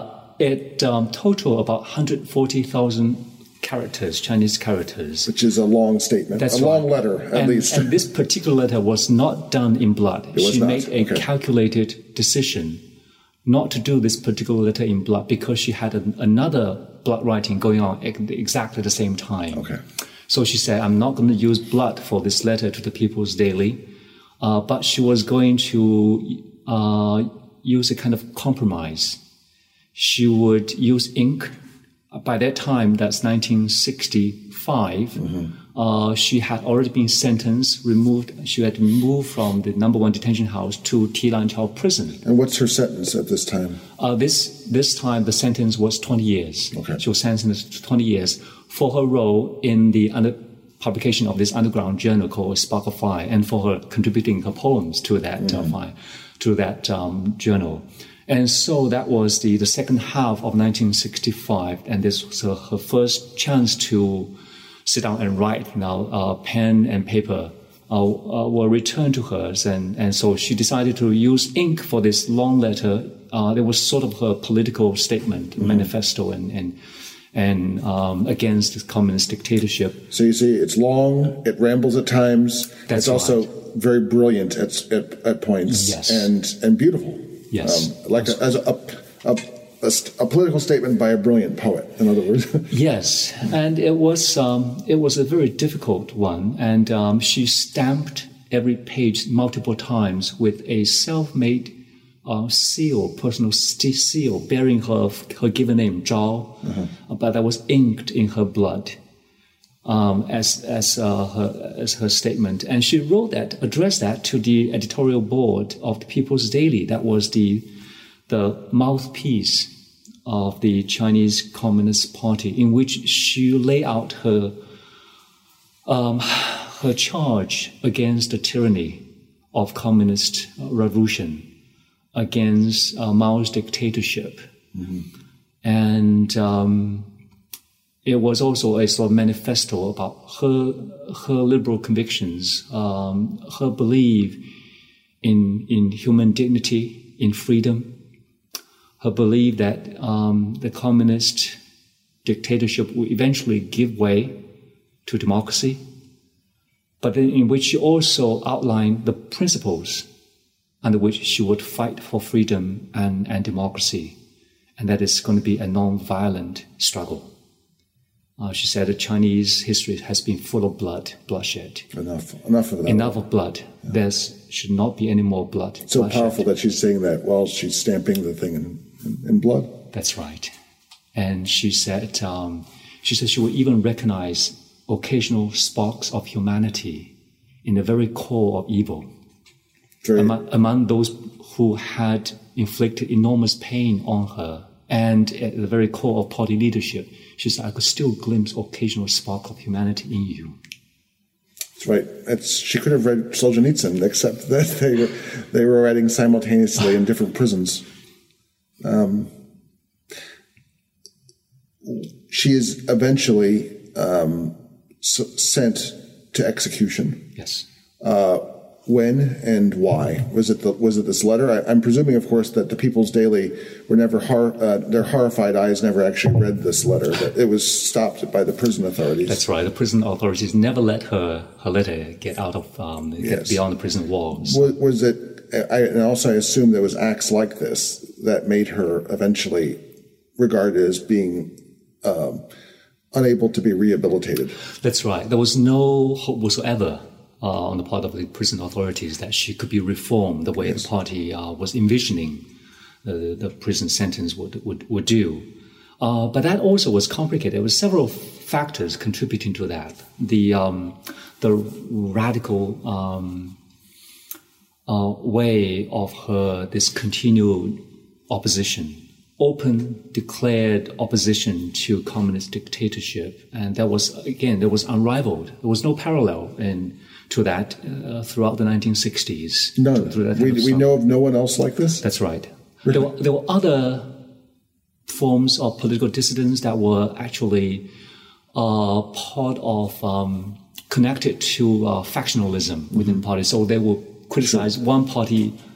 it um, total about one hundred forty thousand characters, Chinese characters. Which is a long statement, That's a right. long letter, at and, least. And this particular letter was not done in blood. It was she not. made a Okay. calculated decision not to do this particular letter in blood because she had an, another blood writing going on at exactly the same time. Okay. So she said, I'm not going to use blood for this letter to the People's Daily, uh, but she was going to uh, use a kind of compromise. She would use ink. By that time, that's nineteen sixty-five, mm-hmm. uh, she had already been sentenced, removed. She had moved from the number one detention house to Tilanchao prison. And what's her sentence at this time? Uh, this this time, the sentence was twenty years. Okay. She was sentenced to twenty years for her role in the under, publication of this underground journal called Spark of Fire, and for her contributing her poems to that mm-hmm. uh, fire, to that um, journal. And so that was the, the second half of nineteen sixty-five, and this was her, her first chance to sit down and write. Now, uh, pen and paper uh, uh, were returned to her, and, and so she decided to use ink for this long letter. Uh, it was sort of her political statement, mm-hmm. manifesto, and and, and um, against the communist dictatorship. So you see, it's long, it rambles at times. That's it's also right. very brilliant at, at, at points, Yes. and, and beautiful. Yes. Um, like a, as a, a, a, a political statement by a brilliant poet, in other words. Yes, and it was um, it was a very difficult one, and um, she stamped every page multiple times with a self-made uh, seal, personal st- seal, bearing her her given name, Zhao, uh-huh. but that was inked in her blood. Um, as as uh, her as her statement, and she wrote that, addressed that to the editorial board of the People's Daily. That was the the mouthpiece of the Chinese Communist Party, in which she lay out her um, her charge against the tyranny of communist revolution, against uh, Mao's dictatorship, mm-hmm. and. Um, It was also a sort of manifesto about her her liberal convictions, um, her belief in in human dignity, in freedom, her belief that um, the communist dictatorship will eventually give way to democracy, but in, in which she also outlined the principles under which she would fight for freedom and, and democracy, and that is going to be a non-violent struggle. Uh, she said that Chinese history has been full of blood, bloodshed. Enough, enough of that. Enough of blood. Yeah. There should not be any more blood. So bloodshed. powerful that she's saying that while she's stamping the thing in, in, in blood. That's right. And she said, um, she said she would even recognize occasional sparks of humanity in the very core of evil. Very... Among, among those who had inflicted enormous pain on her, and at the very core of party leadership, she said, I could still glimpse occasional spark of humanity in you. That's right. It's, she could have read Solzhenitsyn, except that they were, they were writing simultaneously in different prisons. Um, she is eventually um, s- sent to execution. Yes. Uh, When and why? Was it the, was it this letter? I, I'm presuming, of course, that the People's Daily were never hor- uh, their horrified eyes never actually read this letter. That it was stopped by the prison authorities. That's right. The prison authorities never let her her letter get out of um, get yes. beyond the prison walls. Was, was it? I, and also, I assume there was acts like this that made her eventually regarded as being um, unable to be rehabilitated. That's right. There was no hope whatsoever. Uh, on the part of the prison authorities, that she could be reformed the way yes. the party uh, was envisioning the, the prison sentence would would, would do. Uh, but that also was complicated. There were several factors contributing to that. The um, the radical um, uh, way of her this continued opposition, open declared opposition to communist dictatorship, and that was again there was unrivaled. There was no parallel in. To that uh, throughout the nineteen sixties. None. We, we know of no one else like this? That's right. Really? There, were, there were other forms of political dissidence that were actually uh, part of, um, connected to uh, factionalism within mm-hmm. parties. So they would criticize sure. one party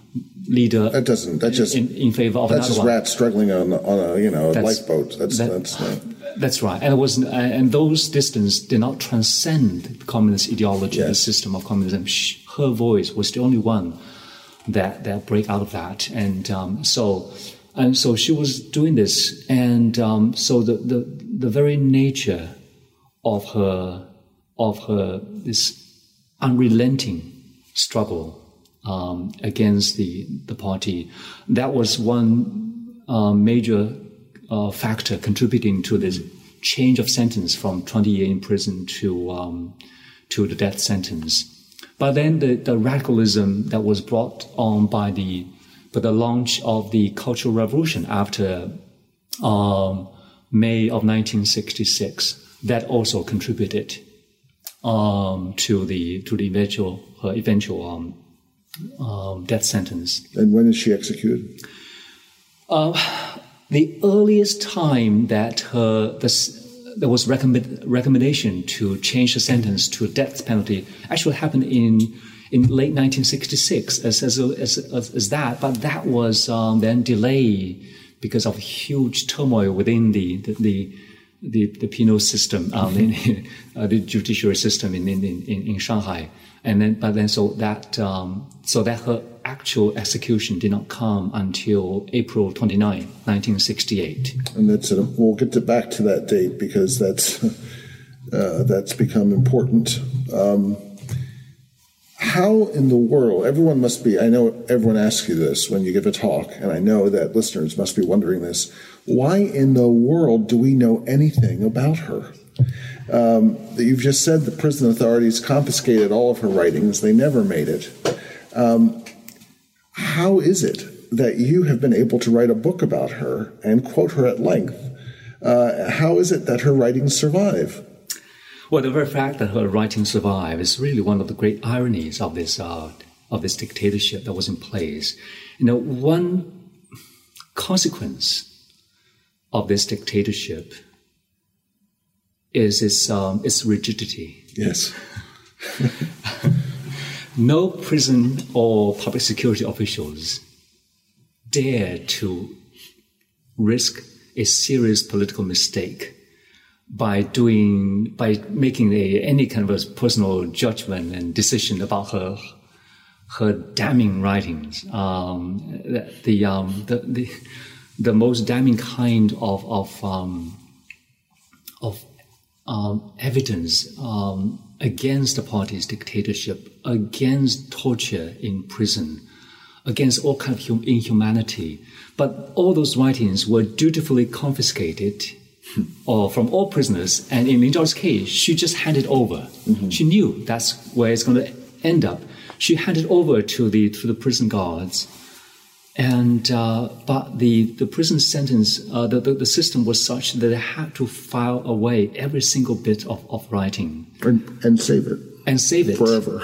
leader. That doesn't. That just in, in favor of that's another just one. rats struggling on on a you know a That's- lifeboat. That's that- that's. Uh, That's right, and it was, and those distances did not transcend communist ideology, the Yes. system of communism. She, her voice was the only one that that break out of that, and um, so, and so she was doing this, and um, so the, the the very nature of her of her this unrelenting struggle um, against the the party, that was one uh, major. Uh, factor contributing to this change of sentence from twenty years in prison to um, to the death sentence. But then the, the radicalism that was brought on by the by the launch of the Cultural Revolution after um, May of nineteen sixty-six, that also contributed um, to the to the eventual her eventual um, um, death sentence. and when is she executed? Uh, the earliest time that her this, there was recommend, recommendation to change the sentence to a death penalty actually happened in in late nineteen sixty-six as as as, as, as that, but that was um, then delayed because of huge turmoil within the the the, the, the penal system, um, in, uh, the judiciary system in in, in in Shanghai, and then but then so that um, so that her actual execution did not come until April twenty-ninth, nineteen sixty-eight. And that's a, we'll get to back to that date because that's uh, that's become important. Um, how in the world, everyone must be, I know everyone asks you this when you give a talk, and I know that listeners must be wondering this, why in the world do we know anything about her? Um, you've just said the prison authorities confiscated all of her writings. They never made it. Um, how is it that you have been able to write a book about her and quote her at length? Uh, how is it that her writings survive? Well, the very fact that her writings survive is really one of the great ironies of this uh, of this dictatorship that was in place. You know, one consequence of this dictatorship is its um, its rigidity. Yes. No prison or public security officials dare to risk a serious political mistake by doing by making a any kind of a personal judgment and decision about her her damning writings. Um, the the, um, the the the most damning kind of of um, of um, evidence um, against the party's dictatorship, against torture in prison, against all kind of hum- inhumanity. But all those writings were dutifully confiscated or from all prisoners, and in Lin Zhao's case, she just handed over. Mm-hmm. She knew that's where it's going to end up. She handed over to the to the prison guards, and uh, but the, the prison sentence, uh, the, the the system was such that they had to file away every single bit of, of writing And, and save it. and save it Forever.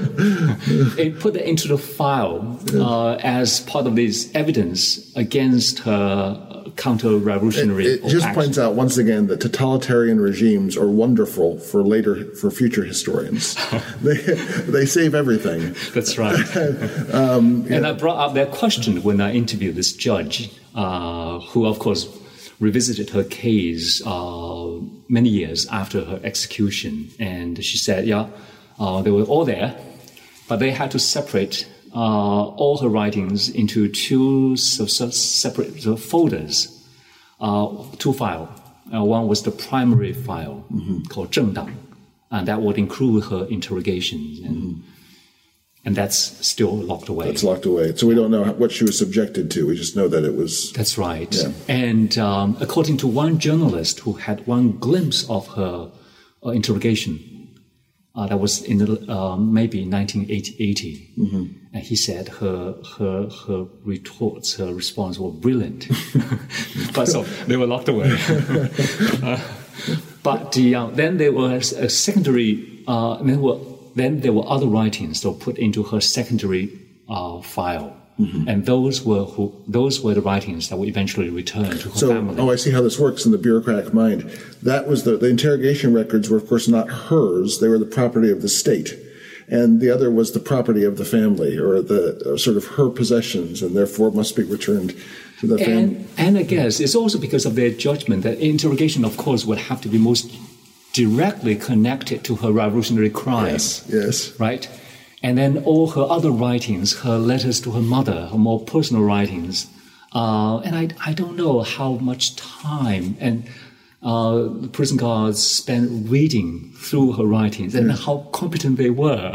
and put it into the file uh, as part of this evidence against her counter-revolutionary It, it just action. points out once again that totalitarian regimes are wonderful for later, for future historians. they they save everything. That's right. um, yeah. And I brought up that question when I interviewed this judge, uh, who, of course, revisited her case uh, many years after her execution. And she said, yeah, uh, they were all there, but they had to separate uh, all her writings into two so, so separate so folders, uh, two files. Uh, one was the primary file mm-hmm. called 政党, and that would include her interrogations. And, mm-hmm. and that's still locked away. That's locked away. So we don't know what she was subjected to. We just know that it was... That's right. Yeah. And um, according to one journalist who had one glimpse of her uh, interrogation, uh, that was in the, uh, maybe nineteen eighty, mm-hmm. and he said her her her retorts, her response were brilliant. But so they were locked away. uh, but the, uh, then there was a secondary, uh, there were Then there were other writings that were put into her secondary uh, file, mm-hmm. and those were who, those were the writings that were eventually returned to her so, family. Oh, I see how this works in the bureaucratic mind. That was the the interrogation records were, of course, not hers; they were the property of the state. and the other was the property of the family, or the or sort of her possessions, and therefore must be returned to the family. And, and I guess it's also because of their judgment that interrogation, of course, would have to be most directly connected to her revolutionary crimes. Yes, yes. Right? And then all her other writings, her letters to her mother, her more personal writings. Uh, and I, I don't know how much time and uh, the prison guards spent reading through her writings and yes. how competent they were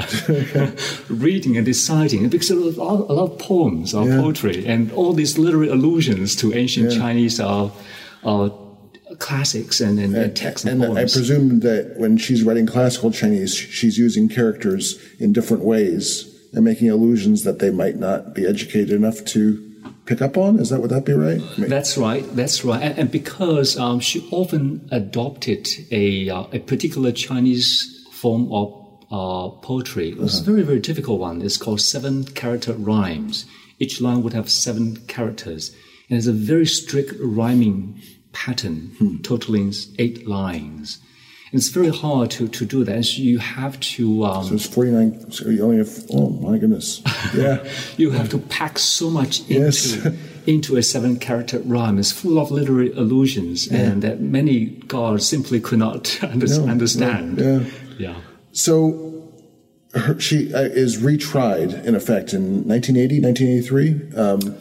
reading and deciding. Because a lot, a lot of poems or yeah. poetry and all these literary allusions to ancient yeah. Chinese uh, uh, classics and, and, and texts and, and poems. I presume that when she's writing classical Chinese, she's using characters in different ways and making allusions that they might not be educated enough to pick up on. Is that, would that be right? I mean, that's right. That's right. And, and because um, she often adopted a uh, a particular Chinese form of uh, poetry. It was uh-huh. a very, very difficult one. It's called seven character rhymes. Each line would have seven characters. And it's a very strict rhyming pattern, hmm. totaling eight lines. And it's very hard to, to do that. And so you have to... Um, so it's forty-nine... So you only have... Oh, my goodness. Yeah. You have to pack so much into, yes. into a seven-character rhyme. It's full of literary allusions, yeah. and that many guards simply could not under, no, understand. No, yeah. yeah. So her, she uh, is retried, in effect, in nineteen eighty, nineteen eighty-three? Um,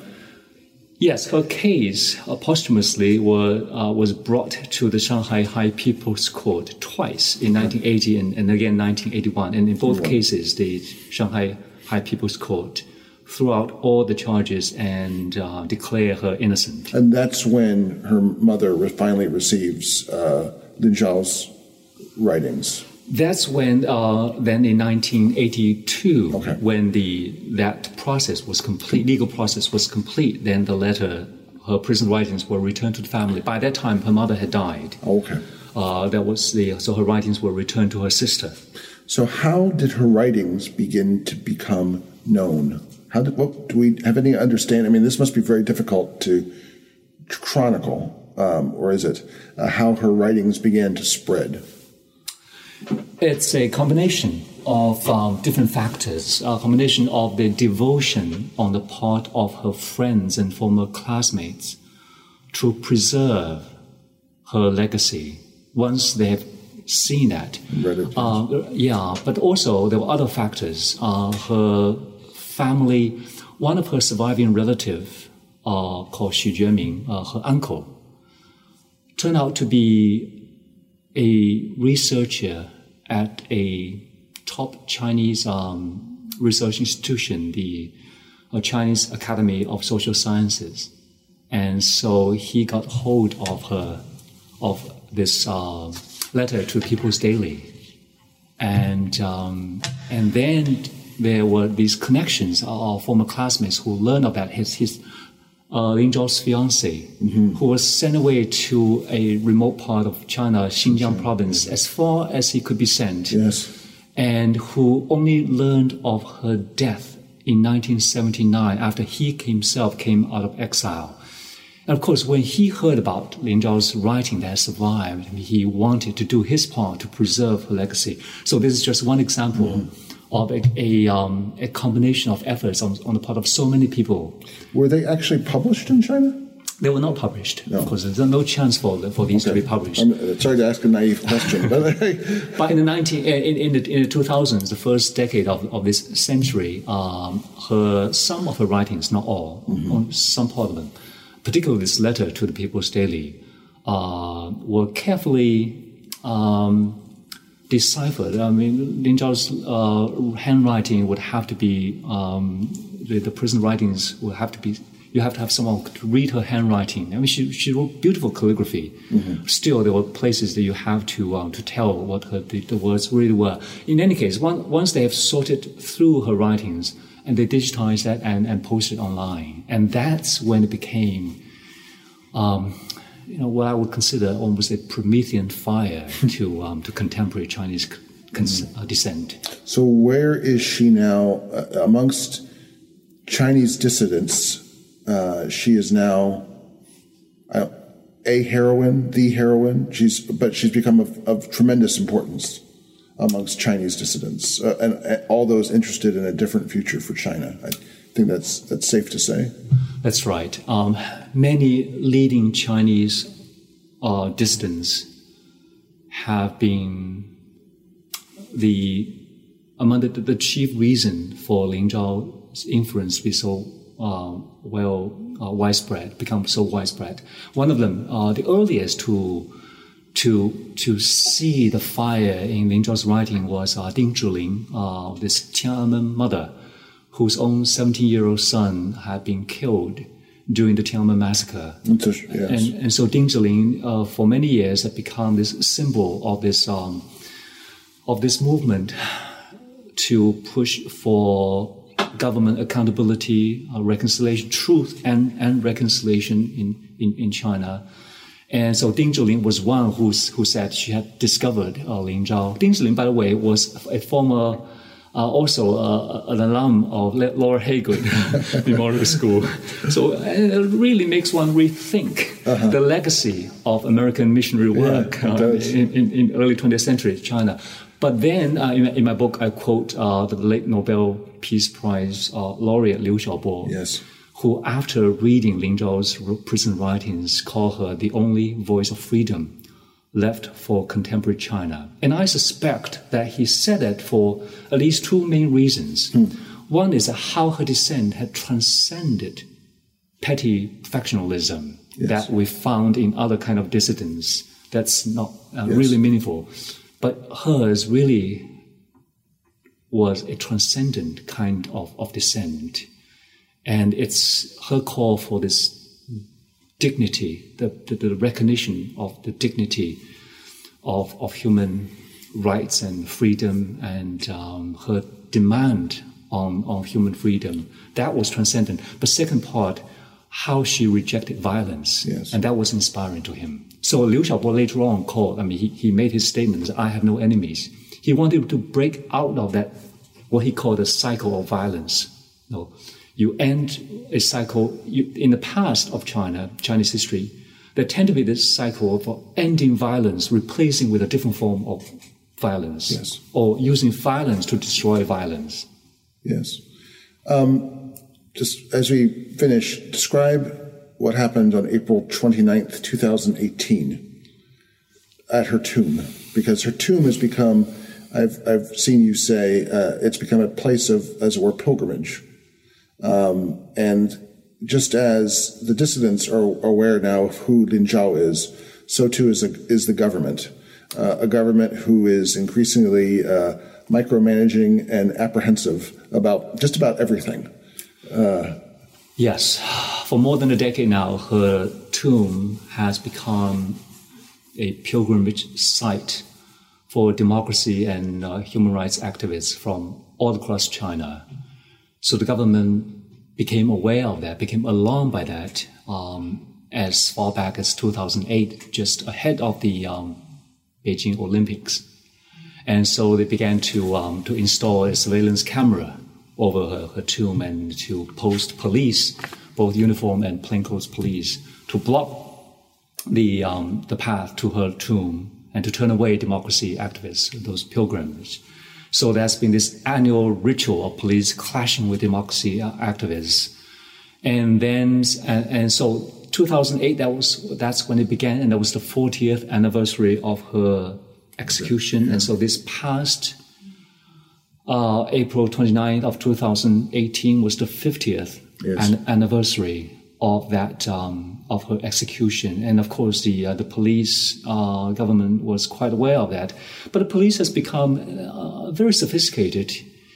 Yes, her case uh, posthumously were, uh, was brought to the Shanghai High People's Court twice, in nineteen eighty and, and again nineteen eighty-one. And in both cases, the Shanghai High People's Court threw out all the charges and uh, declared her innocent. And that's when her mother re- finally receives uh, Lin Zhao's writings. That's when, uh, then in nineteen eighty-two, okay. when the that process was complete, legal process was complete, then the letter, her prison writings were returned to the family. By that time, her mother had died. Okay. Uh, that was the so her writings were returned to her sister. So how did her writings begin to become known? How did, what, do we have any understanding? I mean, this must be very difficult to chronicle, um, or is it, uh, how her writings began to spread? It's a combination of um, different factors, a combination of the devotion on the part of her friends and former classmates to preserve her legacy once they have seen that. Uh, yeah, but also there were other factors. Uh, her family, one of her surviving relative, uh, called Xu Jueming, uh, her uncle, turned out to be a researcher at a top Chinese um, research institution, the uh, Chinese Academy of Social Sciences. And so he got hold of her, of this uh, letter to People's Daily. And, um, and then there were these connections of former classmates who learned about his, his Uh, Lin Zhao's fiancée, mm-hmm. who was sent away to a remote part of China, Xinjiang mm-hmm. province, as far as he could be sent, yes. and who only learned of her death in nineteen seventy-nine after he himself came out of exile. And of course, when he heard about Lin Zhao's writing that survived, he wanted to do his part to preserve her legacy. So this is just one example. Mm-hmm. of a a, um, a combination of efforts on, on the part of so many people. Were they actually published in China? They were not published. No. Of course, there's no chance for for these okay. to be published. I'm sorry to ask a naive question, but but in the nineteen in, in the in the two thousands, the first decade of, of this century, um, her some of her writings, not all, mm-hmm. some part of them, particularly this letter to the People's Daily, uh, were carefully Um, deciphered. I mean, Lin Zhao's uh, handwriting would have to be, um, the, the prison writings would have to be, you have to have someone to read her handwriting. I mean, she, she wrote beautiful calligraphy. Mm-hmm. Still, there were places that you have to um, to tell what her, the, the words really were. In any case, one, once they have sorted through her writings, and they digitized that and, and posted online. And that's when it became, um, you know, what I would consider almost a Promethean fire to um, to contemporary Chinese cons- uh, descent. So where is she now uh, amongst Chinese dissidents? Uh, she is now uh, a heroine, the heroine. She's but she's become of, of tremendous importance amongst Chinese dissidents, uh, and, and all those interested in a different future for China. I think that's that's safe to say. That's right. Um, many leading Chinese uh, dissidents have been the among the, the chief reason for Lin Zhao's influence to be so uh, well uh, widespread, become so widespread. One of them, uh, the earliest to to to see the fire in Lin Zhao's writing was uh, Ding Zhiling, uh, this Tiananmen mother, whose own seventeen-year-old son had been killed during the Tiananmen massacre. Yes. And, and so Ding Zhiling, uh, for many years, had become this symbol of this um, of this movement to push for government accountability, uh, reconciliation, truth and, and reconciliation in, in, in China. And so Ding Zhiling was one who's, who said she had discovered uh, Lin Zhao. Ding Zhiling, by the way, was a former, uh, also uh, an alum of Laura Haygood Memorial School. So it really makes one rethink uh-huh. the legacy of American missionary work yeah, uh, in, in, in early twentieth century China. But then, uh, in, in my book, I quote uh, the late Nobel Peace Prize uh, laureate Liu Xiaobo, yes. who, after reading Lin Zhao's prison writings, called her the only voice of freedom left for contemporary China. And I suspect that he said it for at least two main reasons. Hmm. One is how her dissent had transcended petty factionalism yes. that we found in other kind of dissidents. That's not uh, yes. really meaningful. But hers really was a transcendent kind of, of dissent. And it's her call for this dignity, the, the, the recognition of the dignity of, of human rights and freedom, and um, her demand on, on human freedom. That was transcendent. But second part, how she rejected violence. Yes. And that was inspiring to him. So Liu Xiaobo later on called, I mean, he, he made his statements, I have no enemies. He wanted to break out of that, what he called a cycle of violence. You know, you end a cycle, you, in the past of China, Chinese history, there tend to be this cycle of ending violence, replacing with a different form of violence. Yes. Or using violence to destroy violence. Yes. Um, just as we finish, describe what happened on April twenty-ninth, twenty eighteen at her tomb, because her tomb has become, I've, I've seen you say, uh, it's become a place of, as it were, pilgrimage. Um, and just as the dissidents are aware now of who Lin Zhao is, so too is, a, is the government, uh, a government who is increasingly uh, micromanaging and apprehensive about just about everything. Uh, yes. For more than a decade now, her tomb has become a pilgrimage site for democracy and uh, human rights activists from all across China. So the government became aware of that, became alarmed by that um, as far back as two thousand eight, just ahead of the um, Beijing Olympics. And so they began to um, to install a surveillance camera over her, her tomb and to post police, both uniform and plainclothes police, to block the um, the path to her tomb and to turn away democracy activists, those pilgrims. So there's been this annual ritual of police clashing with democracy activists. And then, and, and so two thousand eight, that was, that's when it began, and that was the fortieth anniversary of her execution. Yeah. And so this past uh, April twenty-ninth of two thousand eighteen was the fiftieth yes. an- anniversary of that, um, of her execution. And of course, the uh, the police uh, government was quite aware of that. But the police has become uh, very sophisticated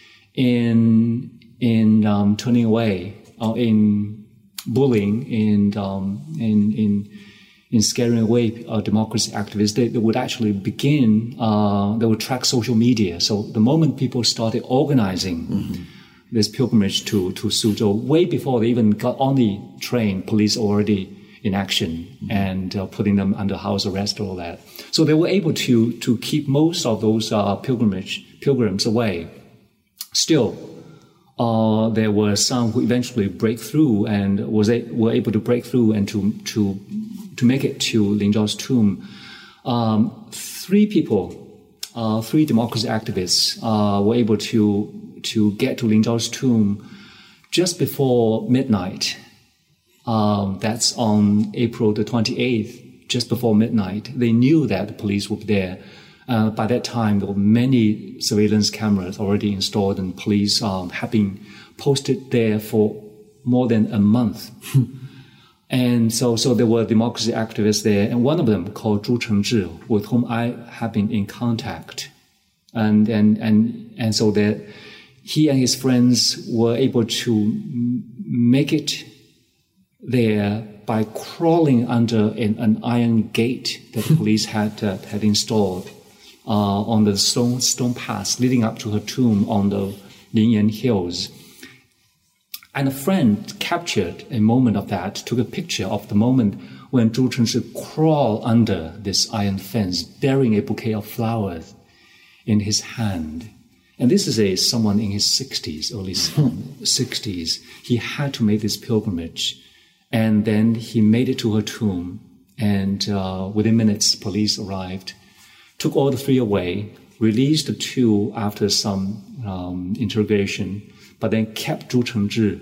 in in um, turning away, uh, in bullying, in um, in in in scaring away uh, democracy activists. They, they would actually begin. Uh, they would track social media. So the moment people started organizing. Mm-hmm. this pilgrimage to, to Suzhou, way before they even got on the train, police already in action mm-hmm. and uh, putting them under house arrest, all that. So they were able to, to keep most of those uh, pilgrimage pilgrims away. Still, uh, there were some who eventually break through and was a, were able to break through and to, to, to make it to Lin Zhao's tomb. Um, three people uh, three democracy activists uh, were able to to get to Lin Zhao's tomb just before midnight. Um, that's on April the twenty-eighth, just before midnight. They knew that the police would be there. Uh, by that time, there were many surveillance cameras already installed, and police um, had been posted there for more than a month. And so, so there were democracy activists there, and one of them called Zhu Chengzhi, with whom I have been in contact. And, and, and, and so that he and his friends were able to m- make it there by crawling under an, an iron gate that the police had, uh, had installed, uh, on the stone, stone path leading up to her tomb on the Linyan Hills. And a friend captured a moment of that, took a picture of the moment when Zhu Chengzhi crawled under this iron fence, bearing a bouquet of flowers in his hand. And this is a someone in his sixties, early sixties. He had to make this pilgrimage. And then he made it to her tomb. And uh, within minutes, police arrived, took all the three away, released the two after some um, interrogation, but then kept Zhu Chengzhi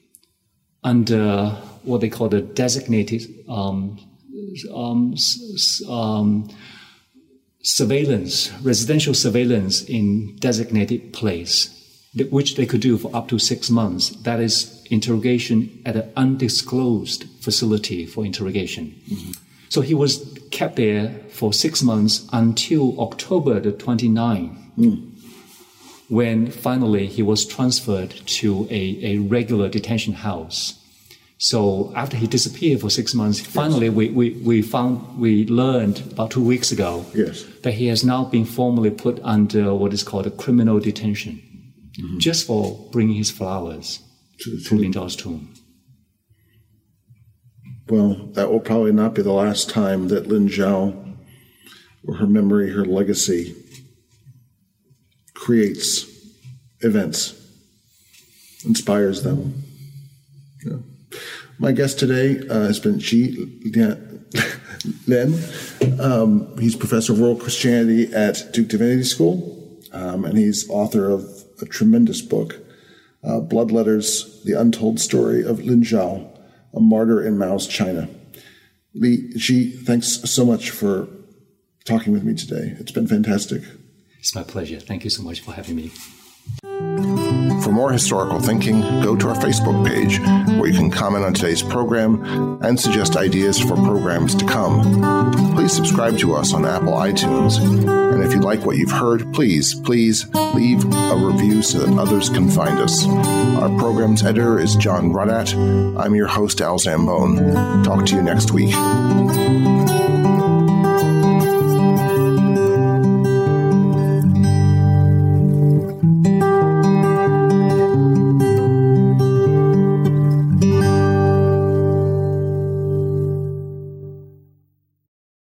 under what they call the designated um, um, um, surveillance, residential surveillance in designated place, which they could do for up to six months. That is interrogation at an undisclosed facility for interrogation. Mm-hmm. So he was kept there for six months until October the twenty-ninth. Mm. When finally he was transferred to a, a regular detention house. So after he disappeared for six months, finally yes. we, we, we found, we learned about two weeks ago yes. that he has now been formally put under what is called a criminal detention, mm-hmm. just for bringing his flowers to, to Lin Zhao's tomb. Well, that will probably not be the last time that Lin Zhao, or her memory, her legacy, creates events, inspires them. Yeah. My guest today uh, has been Ji Lin. Um, he's professor of world Christianity at Duke Divinity School, um, and he's author of a tremendous book, uh, Blood Letters, The Untold Story of Lin Zhao, a Martyr in Mao's China. Li, Ji, thanks so much for talking with me today. It's been fantastic. It's my pleasure. Thank you so much for having me. For more historical thinking, go to our Facebook page, where you can comment on today's program and suggest ideas for programs to come. Please subscribe to us on Apple iTunes. And if you like what you've heard, please, please leave a review so that others can find us. Our program's editor is John Rudat. I'm your host, Al Zambone. Talk to you next week.